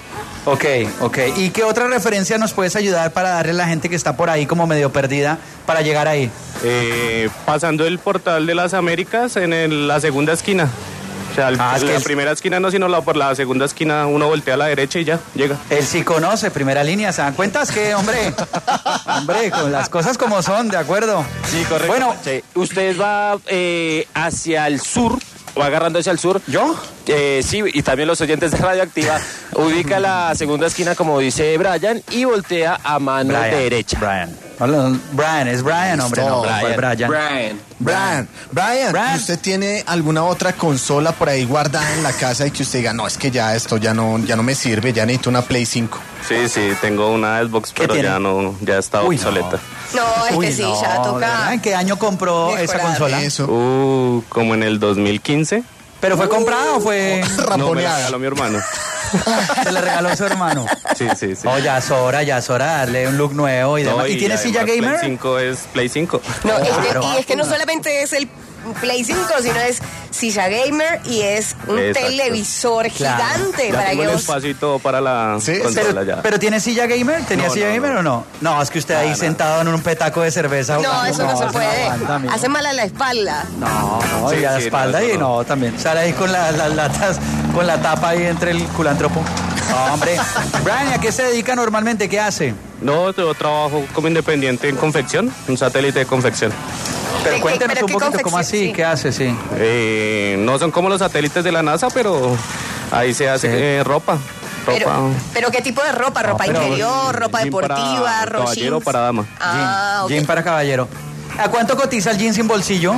S5: Ok, ok. ¿Y qué otra referencia nos puedes ayudar para darle a la gente que está por ahí como medio perdida para llegar ahí?
S11: Eh, pasando el portal de las Américas en el- la segunda esquina. O sea, el-
S5: Ah, es que
S11: la
S5: es-
S11: primera esquina no, sino la, por la segunda esquina uno voltea a la derecha y ya, llega.
S5: Él sí conoce, primera línea, ¿se dan cuenta? Es que, hombre, hombre, con las cosas como son, ¿de acuerdo?
S12: Sí, correcto.
S5: Bueno,
S12: Sí, usted va eh, hacia el sur, va agarrando hacia el sur.
S5: ¿yo?
S12: Eh, sí, y también los oyentes de Radioactiva. Ubica la segunda esquina, como dice Brian, y voltea a mano
S5: Brian,
S12: derecha.
S5: Brian. Hola, Brian, es Brian, hombre, no,
S6: Listo.
S5: ¿cuál Brian?
S7: Brian.
S6: Brian, Brian,
S5: Brian.
S6: ¿usted tiene alguna otra consola por ahí guardada en la casa y que usted diga, no, es que ya esto ya no, ya no me sirve, ya necesito una Play cinco?
S11: Sí, sí, tengo una Xbox,
S5: ¿Qué
S11: pero
S5: tiene?
S11: ya no, ya está
S5: Uy, no.
S11: obsoleta.
S8: No, es
S5: Uy,
S8: que sí,
S5: no,
S8: ya
S5: ¿verdad?
S8: toca.
S5: ¿En qué año compró esa
S8: mejorar.
S5: consola?
S6: Eso.
S11: Uh, como en el dos mil quince.
S5: ¿Pero fue comprada o fue...?
S11: No, me la
S6: Raponeada.
S11: regaló mi hermano.
S5: Se le regaló a su hermano.
S11: Sí, sí, sí.
S5: Oh, ya es hora, ya es hora de darle un look nuevo y demás.
S11: No,
S5: ¿Y, tiene silla
S11: además
S5: gamer?
S11: Play cinco es Play cinco.
S8: No, es que-
S5: Claro.
S8: y es que no solamente es el Play cinco, sino es silla gamer y es un
S11: Exacto.
S8: televisor
S5: Claro.
S8: gigante
S11: Ya
S8: para
S11: tengo
S8: que
S11: el
S8: vos...
S11: espacio y todo para la
S6: Sí,
S11: consola
S5: Pero,
S11: ya.
S5: ¿Pero tiene silla gamer? ¿Tenía
S11: No,
S5: silla
S11: no,
S5: gamer
S11: no.
S5: o no? No, es que usted ahí
S11: Nada,
S5: sentado en un petaco de cerveza.
S8: No,
S5: jugando,
S8: eso no, se puede.
S5: aguanta, amigo.
S8: Hace mal a la espalda.
S5: No, no,
S11: Sí,
S5: y a la
S11: sí,
S5: espalda
S11: no, eso
S5: y
S11: no.
S5: no, también. Sale ahí con la- las latas, con la tapa ahí entre el culántropo. No, hombre. Brian, ¿a qué se dedica normalmente? ¿Qué hace?
S11: No, yo trabajo como independiente en confección, un satélite de confección.
S5: Pero
S8: ¿Qué-
S5: cuéntenos
S8: pero
S5: un
S8: qué
S5: poquito, ¿cómo
S8: confección?
S5: así?
S8: Sí.
S5: ¿Qué hace? Sí.
S11: Eh, no son como los satélites de la NASA, pero ahí se hace
S5: Sí.
S11: eh, ropa.
S8: Pero,
S11: Ropa.
S8: pero ¿qué tipo de ropa? ¿Ropa
S5: pero-
S8: interior? ¿Ropa
S11: jean para
S8: deportiva? ro-
S11: caballero
S8: jeans?
S11: para dama.
S8: Ah,
S5: jean,
S8: ok.
S5: jean para caballero. ¿A cuánto cotiza el jean sin bolsillo?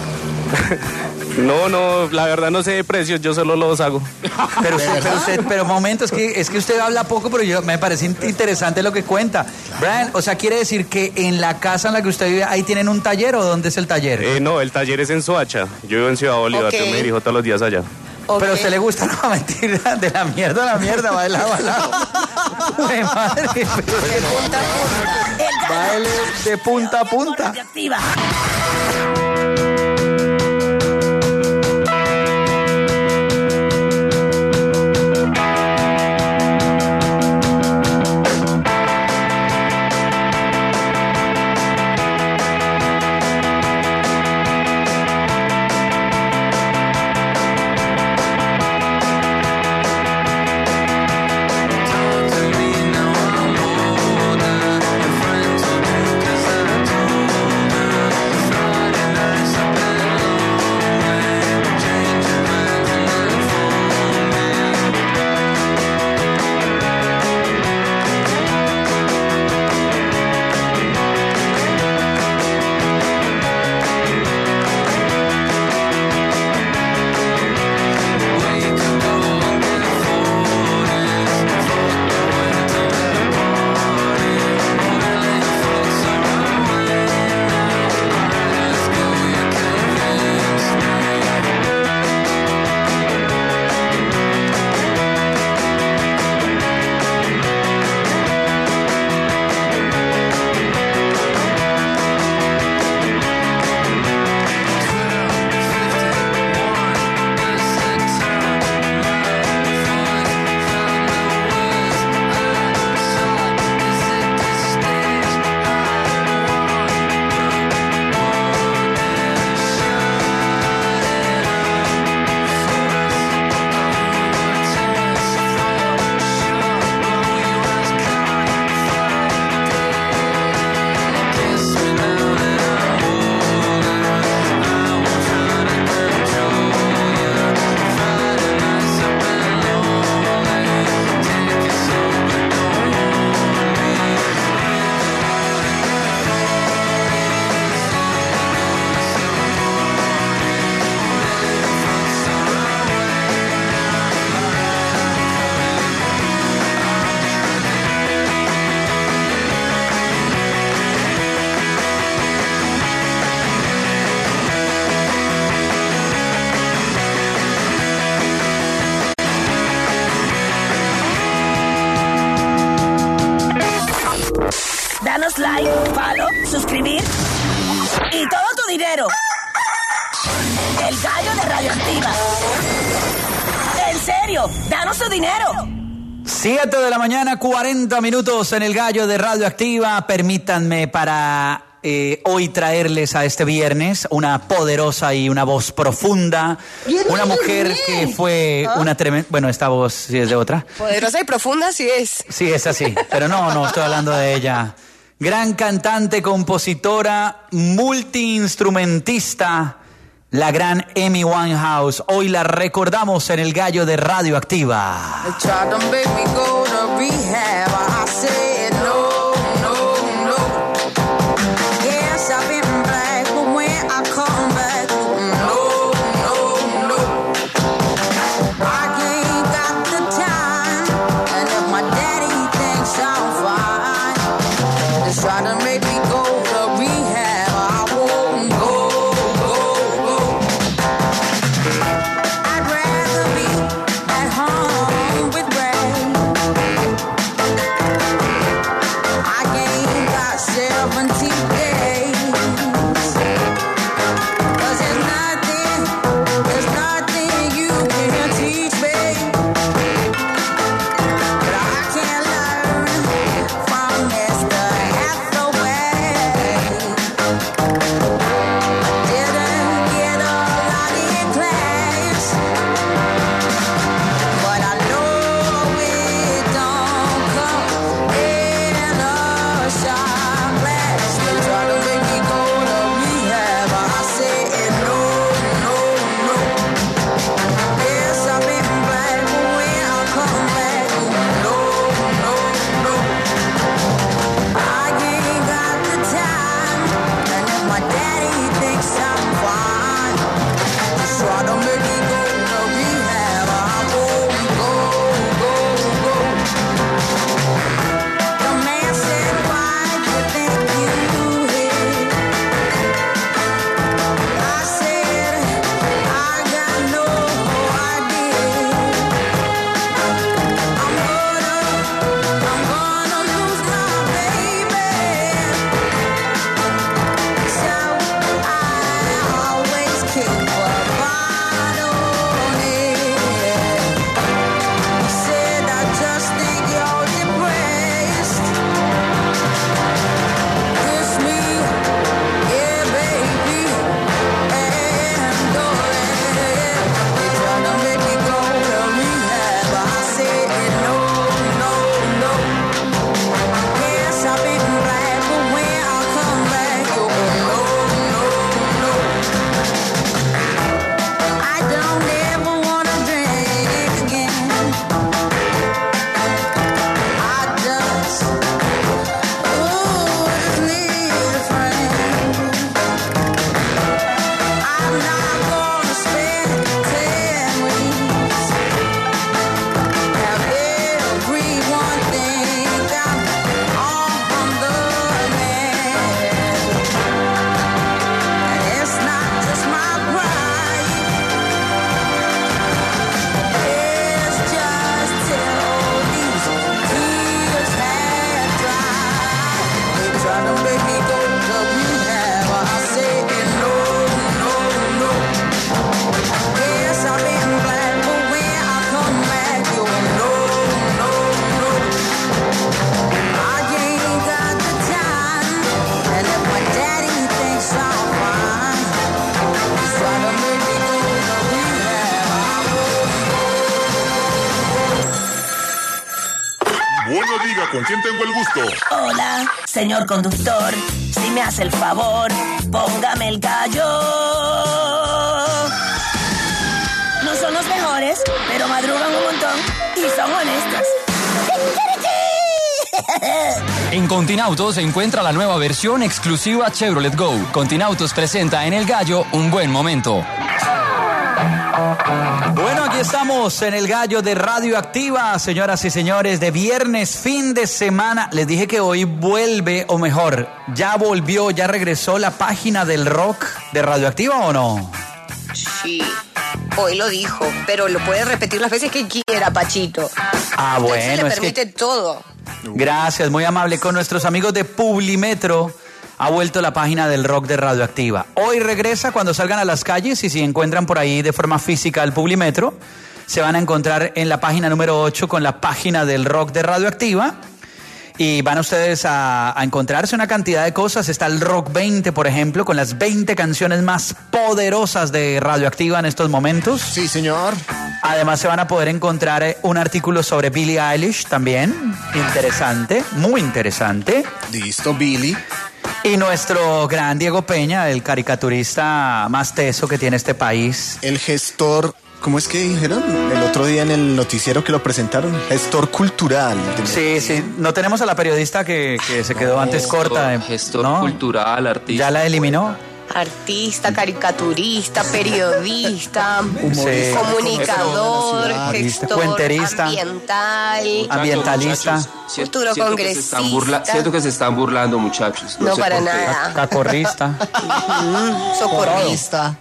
S11: No, no, la verdad no sé de precios, yo solo los hago.
S5: Pero usted, pero usted, pero momento, es que, es que usted habla poco, pero yo me parece in- interesante lo que cuenta. Brian, o sea, quiere decir que en la casa en la que usted vive, ahí tienen un taller o dónde es el taller?
S11: Eh, no, el taller es en Soacha. Yo vivo en Ciudad Bolívar,
S8: Ok.
S11: yo me dirijo todos los días allá.
S8: Ok.
S5: Pero a usted le gusta, no, mentira, de la mierda a la mierda, va de lado a lado. Uy, madre, pero
S3: De punta a punta. El gallo
S5: baile de punta a punta.
S3: Radioactiva. Danos like, follow, suscribir y todo tu dinero. El gallo de Radioactiva. En serio, danos tu dinero.
S5: siete de la mañana, cuarenta minutos en el Gallo de Radioactiva. Permítanme para eh, hoy traerles a este viernes una poderosa y una voz profunda. Una mujer que fue
S8: ¿Ah?
S5: una tremenda... Bueno, esta voz sí es de otra.
S8: Poderosa y profunda sí es.
S5: Sí, es así. Pero no, no estoy hablando de ella. Gran cantante, compositora, multiinstrumentista, la gran Amy Winehouse. Hoy la recordamos en el Gallo de Radioactiva.
S13: ¿Con quién tengo el gusto?
S3: Hola, señor conductor. Si me hace el favor, póngame el gallo. No son los mejores, pero madrugan un montón y son honestas.
S14: En Continautos se encuentra la nueva versión exclusiva Chevrolet Go. Continautos presenta en El Gallo un buen momento.
S5: Bueno, aquí estamos en el Gallo de Radioactiva, señoras y señores, de viernes, fin de semana. Les dije que hoy vuelve, o mejor, ya volvió, ya regresó la página del rock de Radioactiva, ¿o no?
S8: Sí, hoy lo dijo, pero lo puede repetir las veces que quiera, Pachito.
S5: Ah, bueno,
S8: Entonces le
S5: es
S8: permite
S5: que...
S8: todo.
S5: Gracias, muy amable. Con nuestros amigos de Publimetro ha vuelto la página del rock de Radioactiva. Hoy regresa cuando salgan a las calles y si encuentran por ahí de forma física el Publimetro, se van a encontrar en la página número ocho con la página del rock de Radioactiva. Y van ustedes a, a encontrarse una cantidad de cosas. Está el Rock veinte, por ejemplo, con las veinte canciones más poderosas de Radioactiva en estos momentos.
S6: Sí, señor.
S5: Además se van a poder encontrar un artículo sobre Billie Eilish también. Interesante, muy interesante.
S6: Listo, Billie.
S5: Y nuestro gran Diego Peña, el caricaturista más teso que tiene este país.
S6: El gestor... ¿Cómo es que dijeron el otro día en el noticiero que lo presentaron? Gestor cultural.
S5: Sí, sí. No tenemos a la periodista que, que se quedó no, antes corta.
S7: Eh, gestor
S5: ¿no?
S7: cultural, artista.
S5: ¿Ya la eliminó?
S8: Artista, caricaturista, periodista, sí. comunicador, gestor,
S5: cuenterista,
S8: ambiental,
S5: ambientalista,
S8: futuro
S7: siento
S8: congresista.
S7: Que burla, siento que se están burlando, muchachos.
S8: No, no sé para
S7: por
S8: nada.
S5: Cacorrista.
S8: Socorrista.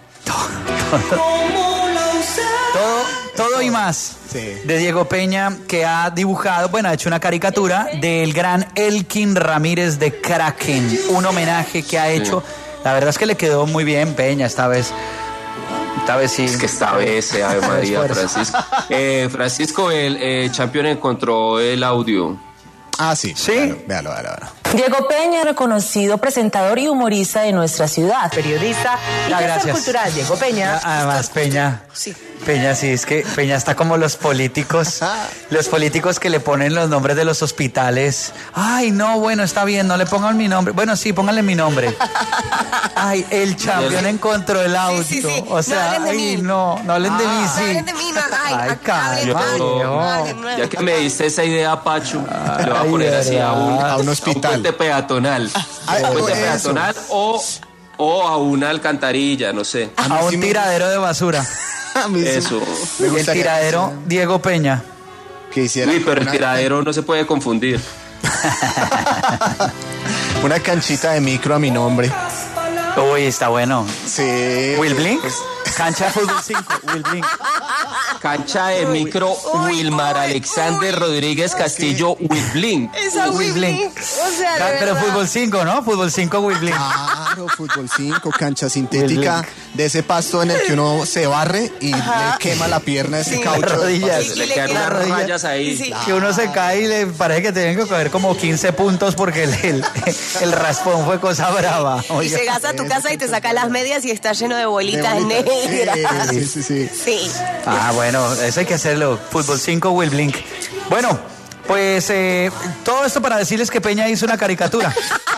S5: Todo, todo y más sí. de Diego Peña, que ha dibujado, bueno, ha hecho una caricatura del gran Elkin Ramírez de Kraken, un homenaje que ha hecho. Sí. La verdad es que le quedó muy bien Peña esta vez. Esta vez sí.
S7: Es que esta vez, eh, Ave María, Francisco. Eh, Francisco, el eh, campeón, encontró el audio.
S6: Ah, sí.
S5: ¿Sí?
S6: Véalo, véalo, véalo, véalo.
S13: Diego Peña, reconocido presentador y humorista de nuestra ciudad. Periodista y
S5: ah,
S13: gestor cultural. Diego Peña.
S5: Además, Peña.
S8: Sí.
S5: Peña, sí, es que Peña está como los políticos. Los políticos que le ponen los nombres de los hospitales. Ay, no, bueno, está bien, no le pongan mi nombre. Bueno, sí, pónganle mi nombre. Ay, el campeón encontró el auto. Sí, sí, sí. O sea,
S8: no
S5: ay, no, no hablen ah, de mí, sí.
S8: No hablen de mí, no. Ay,
S5: ay
S7: calma. Ya que me diste esa idea, Pacho, le voy a poner ay, así a un,
S6: a un hospital.
S7: A un puente peatonal. A un puente peatonal o, o a una alcantarilla, no sé.
S5: A, a un sí tiradero me... de basura.
S7: Eso.
S5: El tiradero que... Diego Peña.
S6: Que hiciera
S7: Uy, pero el tiradero no se puede confundir.
S6: Una canchita de micro a mi nombre.
S5: Uy, está bueno.
S6: Sí.
S5: Will Blink. Cancha de fútbol cinco. Will Blink.
S7: Cancha de micro uy, Wilmar uy, Alexander uy, Rodríguez Castillo okay. Will Blink.
S8: Esa Will Blink. O sea,
S5: da, pero fútbol cinco, ¿no? Fútbol cinco Will Blink.
S6: Claro, fútbol cinco, cancha sintética de ese pasto en el que uno se barre y ajá. le quema la pierna ese sí, caucho.
S5: Rodillas.
S7: Sí, le, le quedan unas rodillas. rayas ahí.
S5: Sí. Que uno se cae y le parece que tienen que coger como quince puntos porque el, el, el raspón fue cosa brava.
S8: Oiga. Y llegas a tu casa y te sacas las medias y está lleno de bolitas, de bolitas. negras.
S6: Sí, sí, sí.
S8: Sí.
S5: Ah, bueno, eso hay que hacerlo. Fútbol cinco Will Blink. Bueno, pues eh, todo esto para decirles que Peña hizo una caricatura.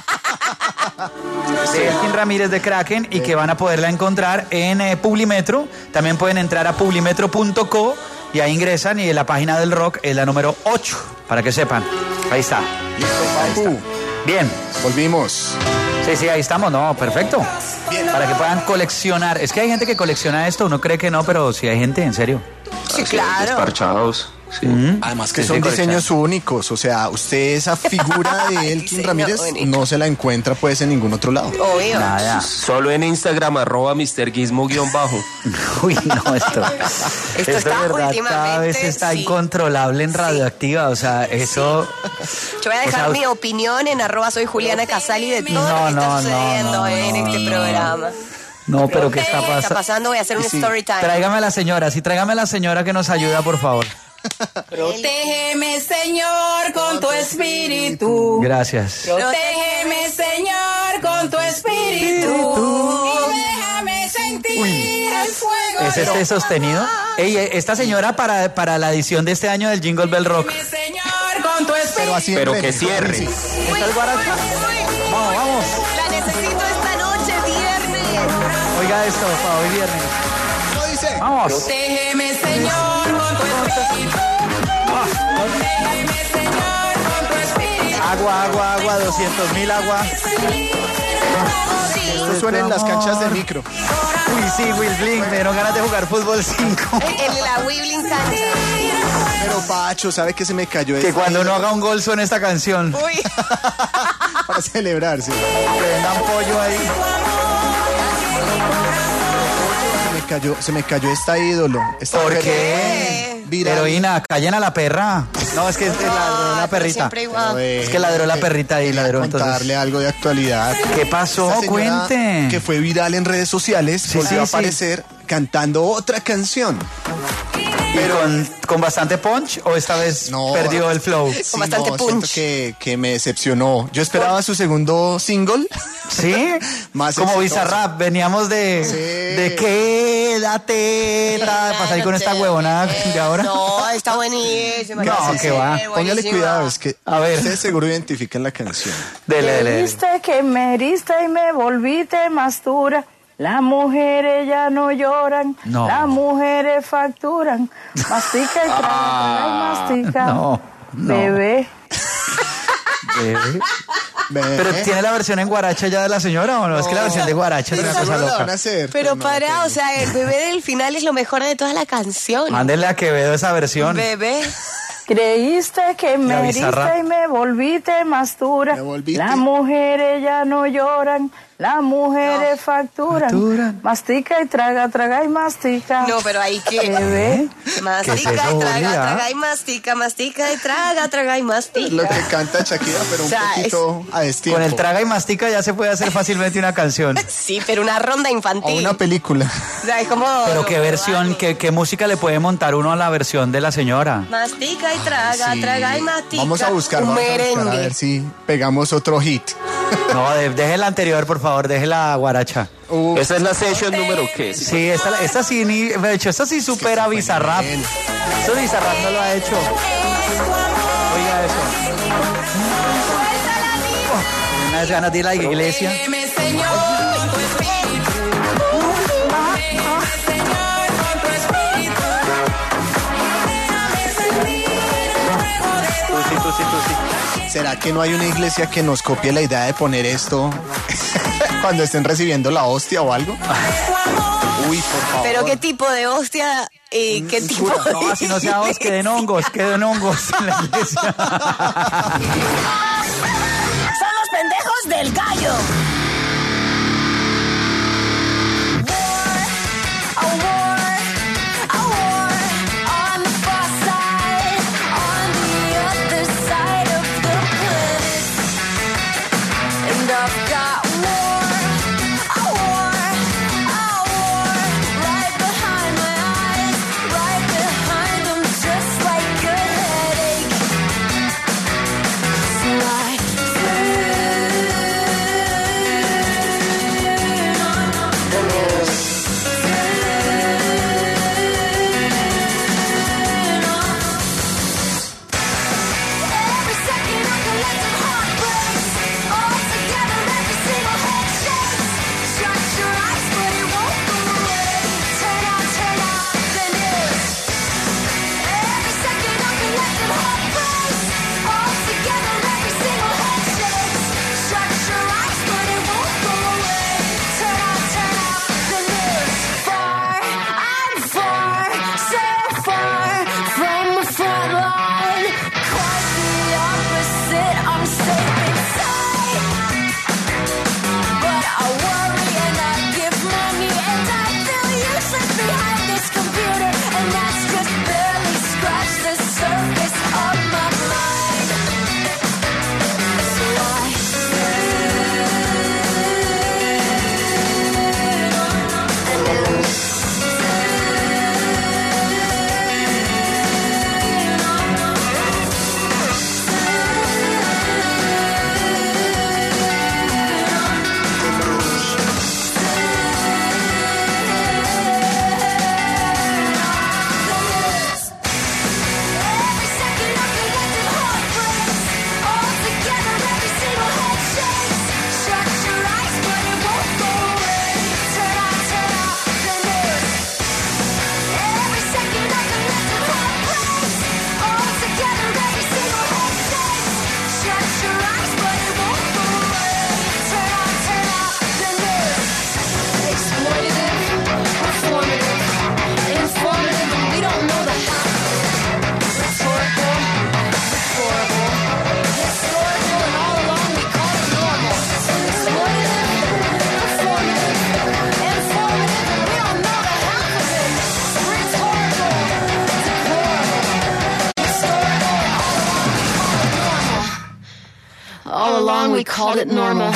S5: De Elkin Ramírez de Kraken y que van a poderla encontrar en eh, Publimetro. También pueden entrar a publimetro punto co y ahí ingresan y en la página del rock es la número ocho, para que sepan. Ahí está.
S6: Listo, papu.
S5: Bien.
S6: Volvimos.
S5: Sí, sí, ahí estamos, no, perfecto.
S6: Bien.
S5: Para que puedan coleccionar. Es que hay gente que colecciona esto, uno cree que no, pero sí hay gente, en serio.
S8: Sí, claro.
S7: Desparchados. Sí.
S6: Mm-hmm. Además que sí, son sí, diseños únicos, o sea, usted esa figura de Elkin Ramírez único. No se la encuentra pues en ningún otro lado.
S8: Obvio.
S5: Nada.
S7: Solo en Instagram, arroba mister Gizmo guión bajo.
S5: Uy, no, esto,
S8: esto, esto está
S5: de verdad cada vez está sí. incontrolable en Radioactiva, o sea, eso...
S8: Sí. Yo voy a dejar o sea, mi opinión en arroba soy Juliana Casali de todo no, lo que
S5: no,
S8: está sucediendo
S5: no, no,
S8: en
S5: no,
S8: este
S5: no.
S8: programa.
S5: No, pero ¿qué está,
S8: ¿Qué está pasando? Voy a hacer un
S5: sí.
S8: story time.
S5: Tráigame a la señora, sí, tráigame a la señora que nos ayuda, por favor.
S13: Protégeme, Señor, con tu espíritu.
S5: Gracias.
S13: Protégeme, Señor, con tu espíritu. Y déjame sentir Uy. el fuego.
S5: ¿Es este sostenido? Ey, esta señora para, para la edición de este año del Jingle Bell Rock.
S13: Señor, con tu espíritu.
S6: Pero, así
S7: pero que cierre.
S8: Uy,
S5: vamos, vamos.
S8: La necesito esta noche, viernes.
S5: Oiga esto, para hoy viernes.
S6: ¿Cómo dice?
S5: Vamos.
S13: Protégeme, Señor, con tu espíritu. Protégeme, Señor, con tu espíritu.
S5: Agua, agua, agua, doscientos mil agua.
S6: Esto suena en las canchas de micro.
S5: Uy, sí, Will Blink, me dieron ganas de jugar fútbol cinco.
S8: En la Will Blink cancha.
S6: Pero Pacho, ¿sabe que se me cayó?
S5: Que cuando uno haga un gol suene esta canción.
S8: Uy.
S6: Para celebrar, sí.
S5: Que vendan pollo ahí.
S6: Se me cayó, se me cayó esta ídolo. Esta
S5: ¿Por qué? Viral. Heroína, callen a la perra. No, es que es ladró la perrita. Es que ladró la perrita ahí, ladró.
S6: Contarle entonces algo de actualidad.
S5: ¿Qué pasó? Cuente.
S6: Que fue viral en redes sociales, sí, volvió sí, a aparecer sí. cantando otra canción.
S5: ¿Pero con, con bastante punch o esta vez no, perdió el flow?
S6: Sí, con bastante no, punch. Siento que, que me decepcionó. Yo esperaba su segundo single.
S5: ¿Sí? Más como Bizarrap. Veníamos de... Sí. De quédate. Pasa ahí con esta huevona de ahora.
S8: No, está buenísimo.
S5: No, que va.
S6: Póngale cuidado, es que
S5: a ver.
S6: Ustedes seguro identifican la canción.
S5: Dele, dele, dele.
S15: Viste que me heriste y me volviste más dura. Las mujeres ya no lloran, no. Las mujeres facturan. Mastica y traga, ah, mastica. No, no. Bebé.
S5: Bebé. Bebé. Pero tiene la versión en guaracha ya de la señora o no, no. Es que la versión de guaracha es una cosa loca.
S8: Hacer, pero no, para, no, o sea, el bebé del final es lo mejor de toda la canción.
S5: Mándenle a Quevedo esa versión.
S8: Bebé.
S15: Creíste que me heriste y me volviste más dura. Las mujeres ya no lloran, las mujeres no. facturan. facturan. Mastica y traga, traga y mastica.
S8: No, pero ahí que...
S15: Bebé.
S8: Mastica es y traga, traga y mastica, mastica y traga, traga y mastica.
S6: Lo que canta Shakira, pero un o sea, poquito es... a destiempo.
S5: Con el traga y mastica ya se puede hacer fácilmente una canción.
S8: Sí, pero una ronda infantil.
S6: O una película.
S8: O sea, es como...
S5: Pero qué versión, qué, qué música le puede montar uno a la versión de la señora.
S8: Mastica y traga, sí. traga y mastica.
S6: Vamos a buscar, vamos a buscar a ver si pegamos otro hit.
S5: No, de, deje la anterior, por favor, deje la guaracha.
S12: Uh, esa es la session número qué.
S5: Sí, esta, esta sí, ni, de hecho, esta sí supera a Bizarrap. Eso Bizarrap no lo ha hecho. Oiga eso. Oh, unas ganas de ir a la iglesia.
S6: Sí, tú, sí, tú, sí. ¿Será que no hay una iglesia que nos copie la idea de poner esto cuando estén recibiendo la hostia o algo? Uy, por favor.
S8: ¿Pero qué tipo de hostia y qué
S6: Mm,
S8: tipo
S6: jura.
S8: de...?
S5: No, así no seamos, queden hongos, queden hongos en la iglesia.
S3: Son los pendejos del gallo.
S16: All along we called it normal.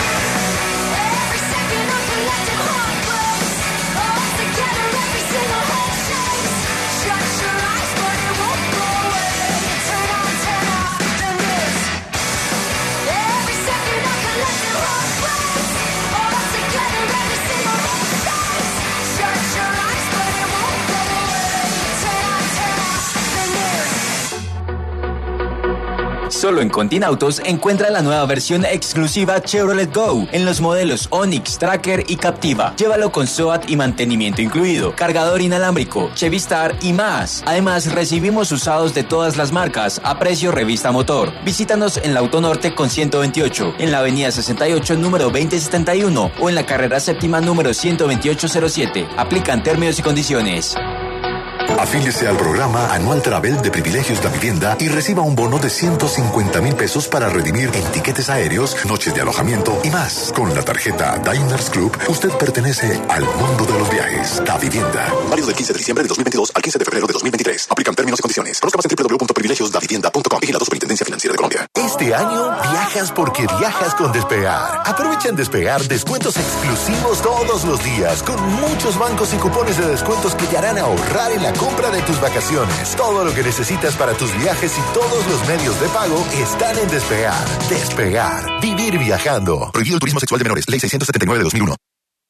S17: Solo en Continautos encuentra la nueva versión exclusiva Chevrolet Go en los modelos Onix, Tracker y Captiva. Llévalo con SOAT y mantenimiento incluido, cargador inalámbrico, Chevy Star y más. Además, recibimos usados de todas las marcas a precio revista motor. Visítanos en la Autonorte con ciento veintiocho, en la avenida sesenta y ocho número veinte setenta y uno o en la carrera séptima número ciento veintiocho cero siete. Aplican términos y condiciones.
S18: Afíliese al programa Anual Travel de Privilegios La Vivienda y reciba un bono de ciento cincuenta mil pesos para redimir en tiquetes aéreos, noches de alojamiento y más. Con la tarjeta Diners Club, usted pertenece al mundo de los viajes. La Vivienda. Válido del quince de diciembre de dos mil veintidós al quince de febrero de dos mil veintitrés. Aplican términos y condiciones. Conozca más en doble u doble u doble u punto privilegios la vivienda punto com. Vigilado Superintendencia Financiera de Colombia.
S19: Este año viajas porque viajas con Despegar. Aprovecha en Despegar descuentos exclusivos todos los días con muchos bancos y cupones de descuentos que te harán ahorrar en la compra de tus vacaciones. Todo lo que necesitas para tus viajes y todos los medios de pago están en Despegar. Despegar. Vivir viajando.
S18: Prohibido el turismo sexual de menores. Ley seiscientos setenta y nueve de dos mil uno.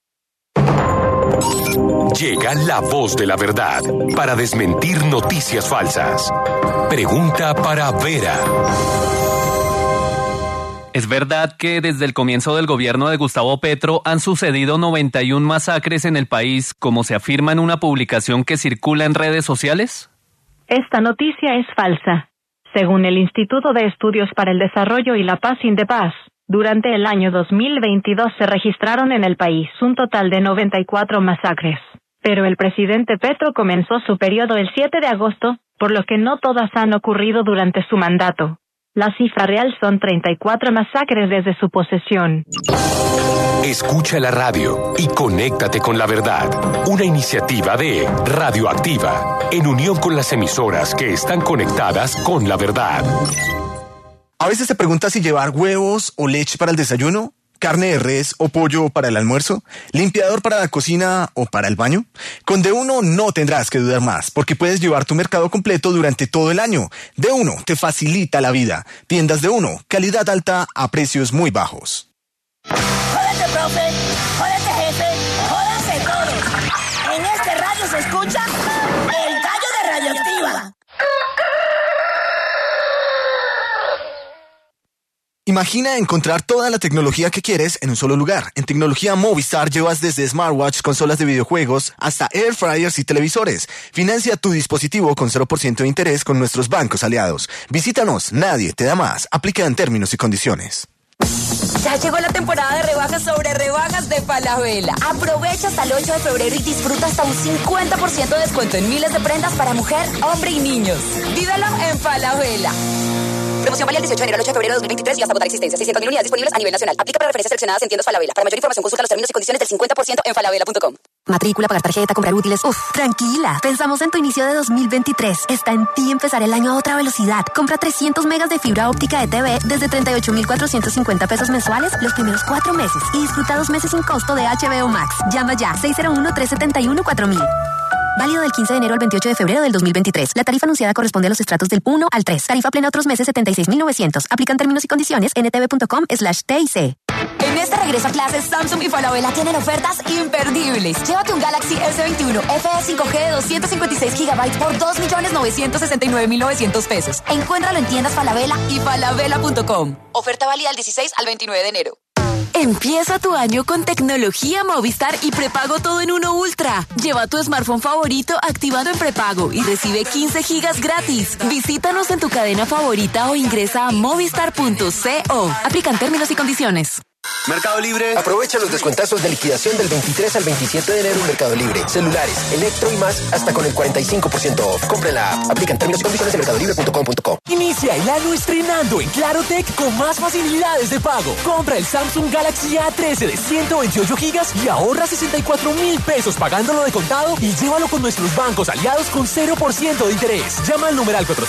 S20: Llega la voz de la verdad para desmentir noticias falsas. Pregunta para Vera.
S21: ¿Es verdad que desde el comienzo del gobierno de Gustavo Petro han sucedido noventa y una masacres en el país, como se afirma en una publicación que circula en redes sociales?
S22: Esta noticia es falsa. Según el Instituto de Estudios para el Desarrollo y la Paz Indepaz, durante el año dos mil veintidós se registraron en el país un total de noventa y cuatro masacres. Pero el presidente Petro comenzó su periodo el siete de agosto, por lo que no todas han ocurrido durante su mandato. La cifra real son treinta y cuatro masacres desde su posesión.
S20: Escucha la radio y conéctate con la verdad. Una iniciativa de Radioactiva, en unión con las emisoras que están conectadas con la verdad.
S6: A veces te preguntas si llevar huevos o leche para el desayuno, carne de res o pollo para el almuerzo, limpiador para la cocina o para el baño. Con De Uno no tendrás que dudar más, porque puedes llevar tu mercado completo durante todo el año. De Uno te facilita la vida. Tiendas De Uno, calidad alta a precios muy bajos.
S3: Jódete, profe, jódete, jefe, jódanse todos. En este radio se escucha el gallo de Radioactiva.
S6: Imagina encontrar toda la tecnología que quieres en un solo lugar. En Tecnología Movistar llevas desde smartwatch, consolas de videojuegos, hasta air fryers y televisores. Financia tu dispositivo con cero por ciento de interés con nuestros bancos aliados. Visítanos, nadie te da más. Aplica en términos y condiciones.
S2: Ya llegó la temporada de rebajas sobre rebajas de Falabella. Aprovecha hasta el ocho de febrero y disfruta hasta un cincuenta por ciento de descuento en miles de prendas para mujer, hombre y niños. Vívelo en Falabella. Promoción válida el dieciocho de enero al ocho de febrero de dos mil veintitrés y hasta agotar existencia. seiscientas mil unidades disponibles a nivel nacional. Aplica para referencias seleccionadas en tiendas Falabella. Para mayor información consulta los términos y condiciones del cincuenta por ciento en falabella punto com. Matrícula, pagar tarjeta, comprar útiles. Uf, tranquila. Pensamos en tu inicio de dos mil veintitrés. Está en ti empezar el año a otra velocidad. Compra trescientos megas de fibra óptica de T V desde treinta y ocho mil cuatrocientos cincuenta pesos mensuales los primeros cuatro meses. Y disfruta dos meses sin costo de H B O Max. Llama ya seis cero uno, tres siete uno, cuatro mil. Válido del quince de enero al veintiocho de febrero del dos mil veintitrés. La tarifa anunciada corresponde a los estratos del uno al tres. Tarifa plena otros meses setenta y seis mil novecientos. Aplican términos y condiciones en etv punto com slash T I C. En este regreso a clases, Samsung y Falabella tienen ofertas imperdibles. Llévate un Galaxy S veintiuno F E cinco G de doscientos cincuenta y seis gigabytes por dos millones novecientos sesenta y nueve mil novecientos pesos. Encuéntralo en tiendas Falabella y falabella punto com. Oferta válida del dieciséis al veintinueve de enero. Empieza tu año con tecnología Movistar y prepago todo en uno Ultra. Lleva tu smartphone favorito activado en prepago y recibe quince gigas gratis. Visítanos en tu cadena favorita o ingresa a movistar punto co. Aplican términos y condiciones.
S1: Mercado Libre. Aprovecha los descuentazos de liquidación del veintitrés al veintisiete de enero en Mercado Libre. Celulares, electro y más hasta con el cuarenta y cinco por ciento off. Compre la app. Aplican términos y condiciones en mercado libre punto com punto co.
S23: Inicia el año estrenando en Clarotech con más facilidades de pago. Compra el Samsung Galaxy A trece de ciento veintiocho gigas y ahorra sesenta y cuatro mil pesos pagándolo de contado y llévalo con nuestros bancos aliados con cero por ciento de interés. Llama al numeral cuatrocientos